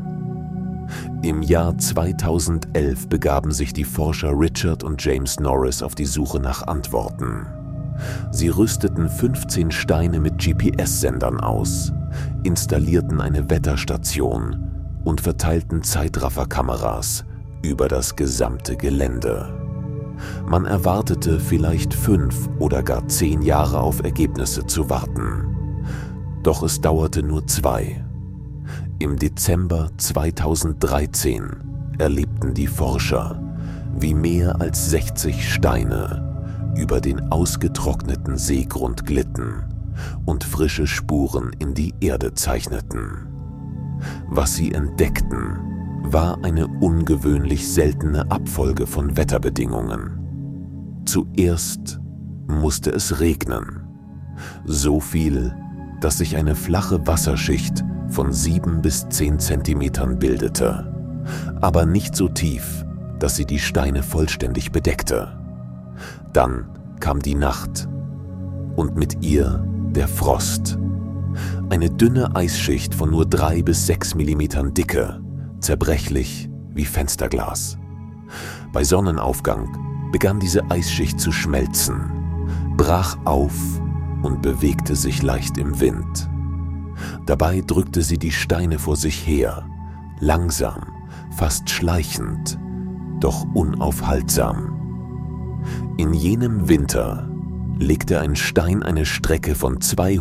Im Jahr 2011 begaben sich die Forscher Richard und James Norris auf die Suche nach Antworten. Sie rüsteten 15 Steine mit GPS-Sendern aus, installierten eine Wetterstation und verteilten Zeitrafferkameras über das gesamte Gelände. Man erwartete vielleicht 5 oder gar 10 Jahre auf Ergebnisse zu warten. Doch es dauerte nur 2. Im Dezember 2013 erlebten die Forscher, wie mehr als 60 Steine über den ausgetrockneten Seegrund glitten und frische Spuren in die Erde zeichneten. Was sie entdeckten, war eine ungewöhnlich seltene Abfolge von Wetterbedingungen. Zuerst musste es regnen, So viel, dass sich eine flache Wasserschicht von 7 bis 10 Zentimetern bildete, aber nicht so tief, dass sie die Steine vollständig bedeckte. Dann kam die Nacht und mit ihr der Frost. Eine dünne Eisschicht von nur 3 bis 6 Millimetern Dicke, zerbrechlich wie Fensterglas. Bei Sonnenaufgang begann diese Eisschicht zu schmelzen, brach auf und bewegte sich leicht im Wind. Dabei drückte sie die Steine vor sich her, langsam, fast schleichend, doch unaufhaltsam. In jenem Winter legte ein Stein eine Strecke von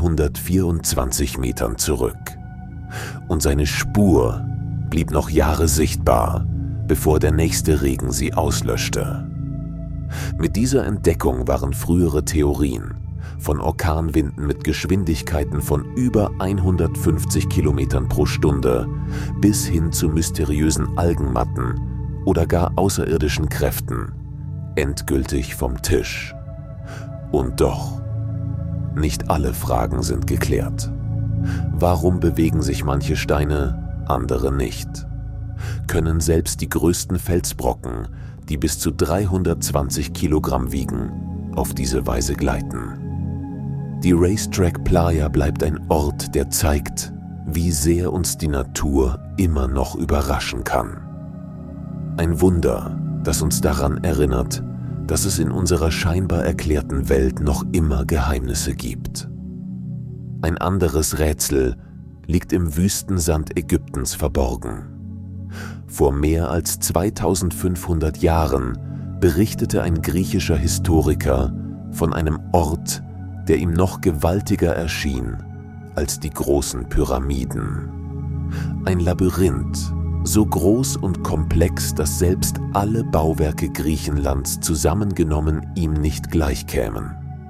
224 Metern zurück. Und seine Spur blieb noch Jahre sichtbar, bevor der nächste Regen sie auslöschte. Mit dieser Entdeckung waren frühere Theorien von Orkanwinden mit Geschwindigkeiten von über 150 Kilometern pro Stunde bis hin zu mysteriösen Algenmatten oder gar außerirdischen Kräften endgültig vom Tisch. Und doch, nicht alle Fragen sind geklärt. Warum bewegen sich manche Steine, andere nicht? Können selbst die größten Felsbrocken, die bis zu 320 Kilogramm wiegen, auf diese Weise gleiten? Die Racetrack Playa bleibt ein Ort, der zeigt, wie sehr uns die Natur immer noch überraschen kann. Ein Wunder, das uns daran erinnert, dass es in unserer scheinbar erklärten Welt noch immer Geheimnisse gibt. Ein anderes Rätsel liegt im Wüstensand Ägyptens verborgen. Vor mehr als 2500 Jahren berichtete ein griechischer Historiker von einem Ort, der ihm noch gewaltiger erschien als die großen Pyramiden. Ein Labyrinth, so groß und komplex, dass selbst alle Bauwerke Griechenlands zusammengenommen ihm nicht gleichkämen.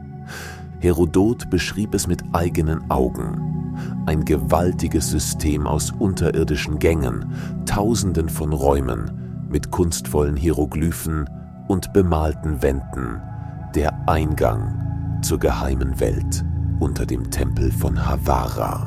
Herodot beschrieb es mit eigenen Augen. Ein gewaltiges System aus unterirdischen Gängen, Tausenden von Räumen mit kunstvollen Hieroglyphen und bemalten Wänden, der Eingang zur geheimen Welt unter dem Tempel von Havara.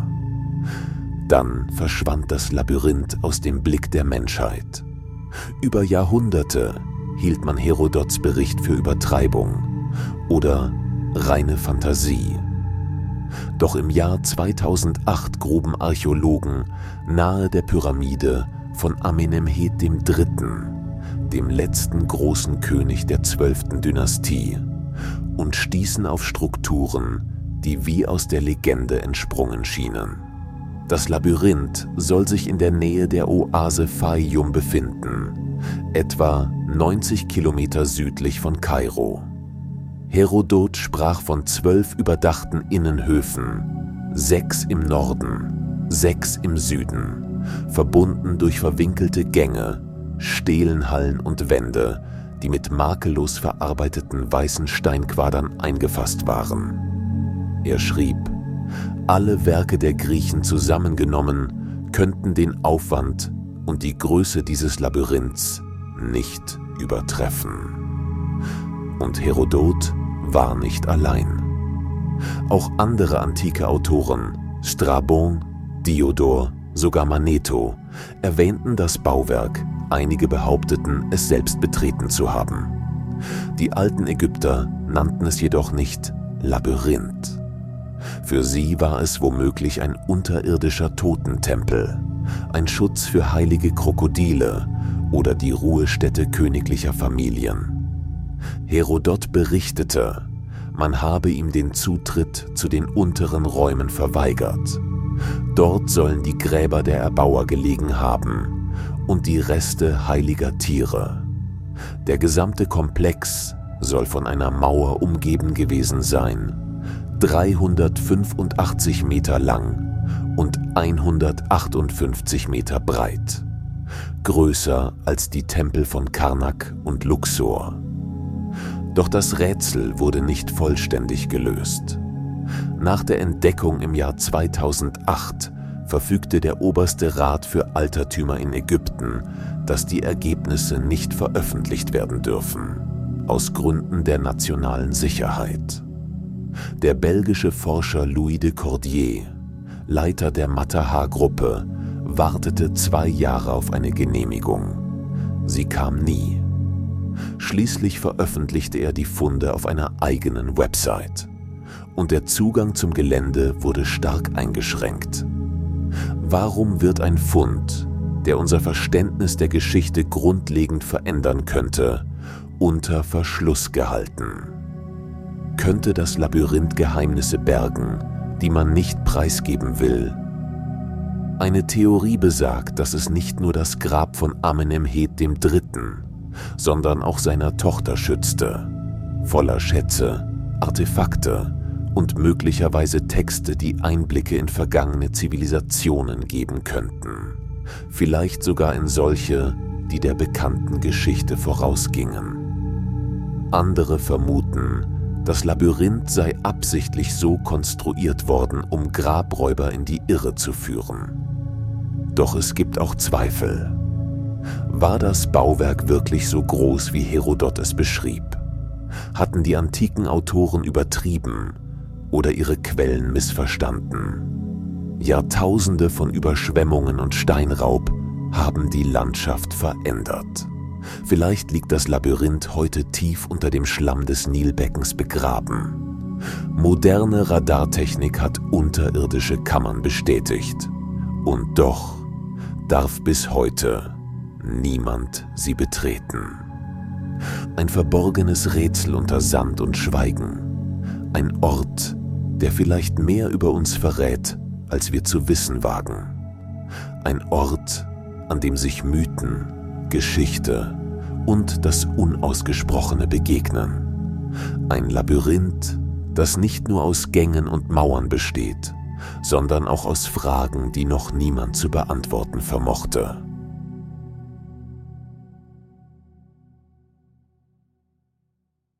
Dann verschwand das Labyrinth aus dem Blick der Menschheit. Über Jahrhunderte hielt man Herodots Bericht für Übertreibung oder reine Fantasie. Doch im Jahr 2008 gruben Archäologen nahe der Pyramide von Amenemhet III., dem letzten großen König der 12. Dynastie, und stießen auf Strukturen, die wie aus der Legende entsprungen schienen. Das Labyrinth soll sich in der Nähe der Oase Fayum befinden, etwa 90 Kilometer südlich von Kairo. Herodot sprach von 12 überdachten Innenhöfen, 6 im Norden, 6 im Süden, verbunden durch verwinkelte Gänge, Stelenhallen und Wände, die mit makellos verarbeiteten weißen Steinquadern eingefasst waren. Er schrieb: Alle Werke der Griechen zusammengenommen könnten den Aufwand und die Größe dieses Labyrinths nicht übertreffen. Und Herodot war nicht allein. Auch andere antike Autoren, Strabon, Diodor, sogar Manetho, erwähnten das Bauwerk, einige behaupteten, es selbst betreten zu haben. Die alten Ägypter nannten es jedoch nicht Labyrinth. Für sie war es womöglich ein unterirdischer Totentempel, ein Schutz für heilige Krokodile oder die Ruhestätte königlicher Familien. Herodot berichtete, man habe ihm den Zutritt zu den unteren Räumen verweigert. Dort sollen die Gräber der Erbauer gelegen haben und die Reste heiliger Tiere. Der gesamte Komplex soll von einer Mauer umgeben gewesen sein, 385 Meter lang und 158 Meter breit, größer als die Tempel von Karnak und Luxor. Doch das Rätsel wurde nicht vollständig gelöst. Nach der Entdeckung im Jahr 2008 verfügte der Oberste Rat für Altertümer in Ägypten, dass die Ergebnisse nicht veröffentlicht werden dürfen, aus Gründen der nationalen Sicherheit. Der belgische Forscher Louis de Cordier, Leiter der Matterhorn-Gruppe, wartete 2 Jahre auf eine Genehmigung. Sie kam nie. Schließlich veröffentlichte er die Funde auf einer eigenen Website. Und der Zugang zum Gelände wurde stark eingeschränkt. Warum wird ein Fund, der unser Verständnis der Geschichte grundlegend verändern könnte, unter Verschluss gehalten? Könnte das Labyrinth Geheimnisse bergen, die man nicht preisgeben will? Eine Theorie besagt, dass es nicht nur das Grab von Amenemhet III., sondern auch seiner Tochter schützte, voller Schätze, Artefakte und möglicherweise Texte, die Einblicke in vergangene Zivilisationen geben könnten, vielleicht sogar in solche, die der bekannten Geschichte vorausgingen. Andere vermuten, das Labyrinth sei absichtlich so konstruiert worden, um Grabräuber in die Irre zu führen. Doch es gibt auch Zweifel. War das Bauwerk wirklich so groß, wie Herodot es beschrieb? Hatten die antiken Autoren übertrieben oder ihre Quellen missverstanden? Jahrtausende von Überschwemmungen und Steinraub haben die Landschaft verändert. Vielleicht liegt das Labyrinth heute tief unter dem Schlamm des Nilbeckens begraben. Moderne Radartechnik hat unterirdische Kammern bestätigt. Und doch darf bis heute niemand sie betreten. Ein verborgenes Rätsel unter Sand und Schweigen. Ein Ort, der vielleicht mehr über uns verrät, als wir zu wissen wagen. Ein Ort, an dem sich Mythen, Geschichte und das Unausgesprochene begegnen. Ein Labyrinth, das nicht nur aus Gängen und Mauern besteht, sondern auch aus Fragen, die noch niemand zu beantworten vermochte.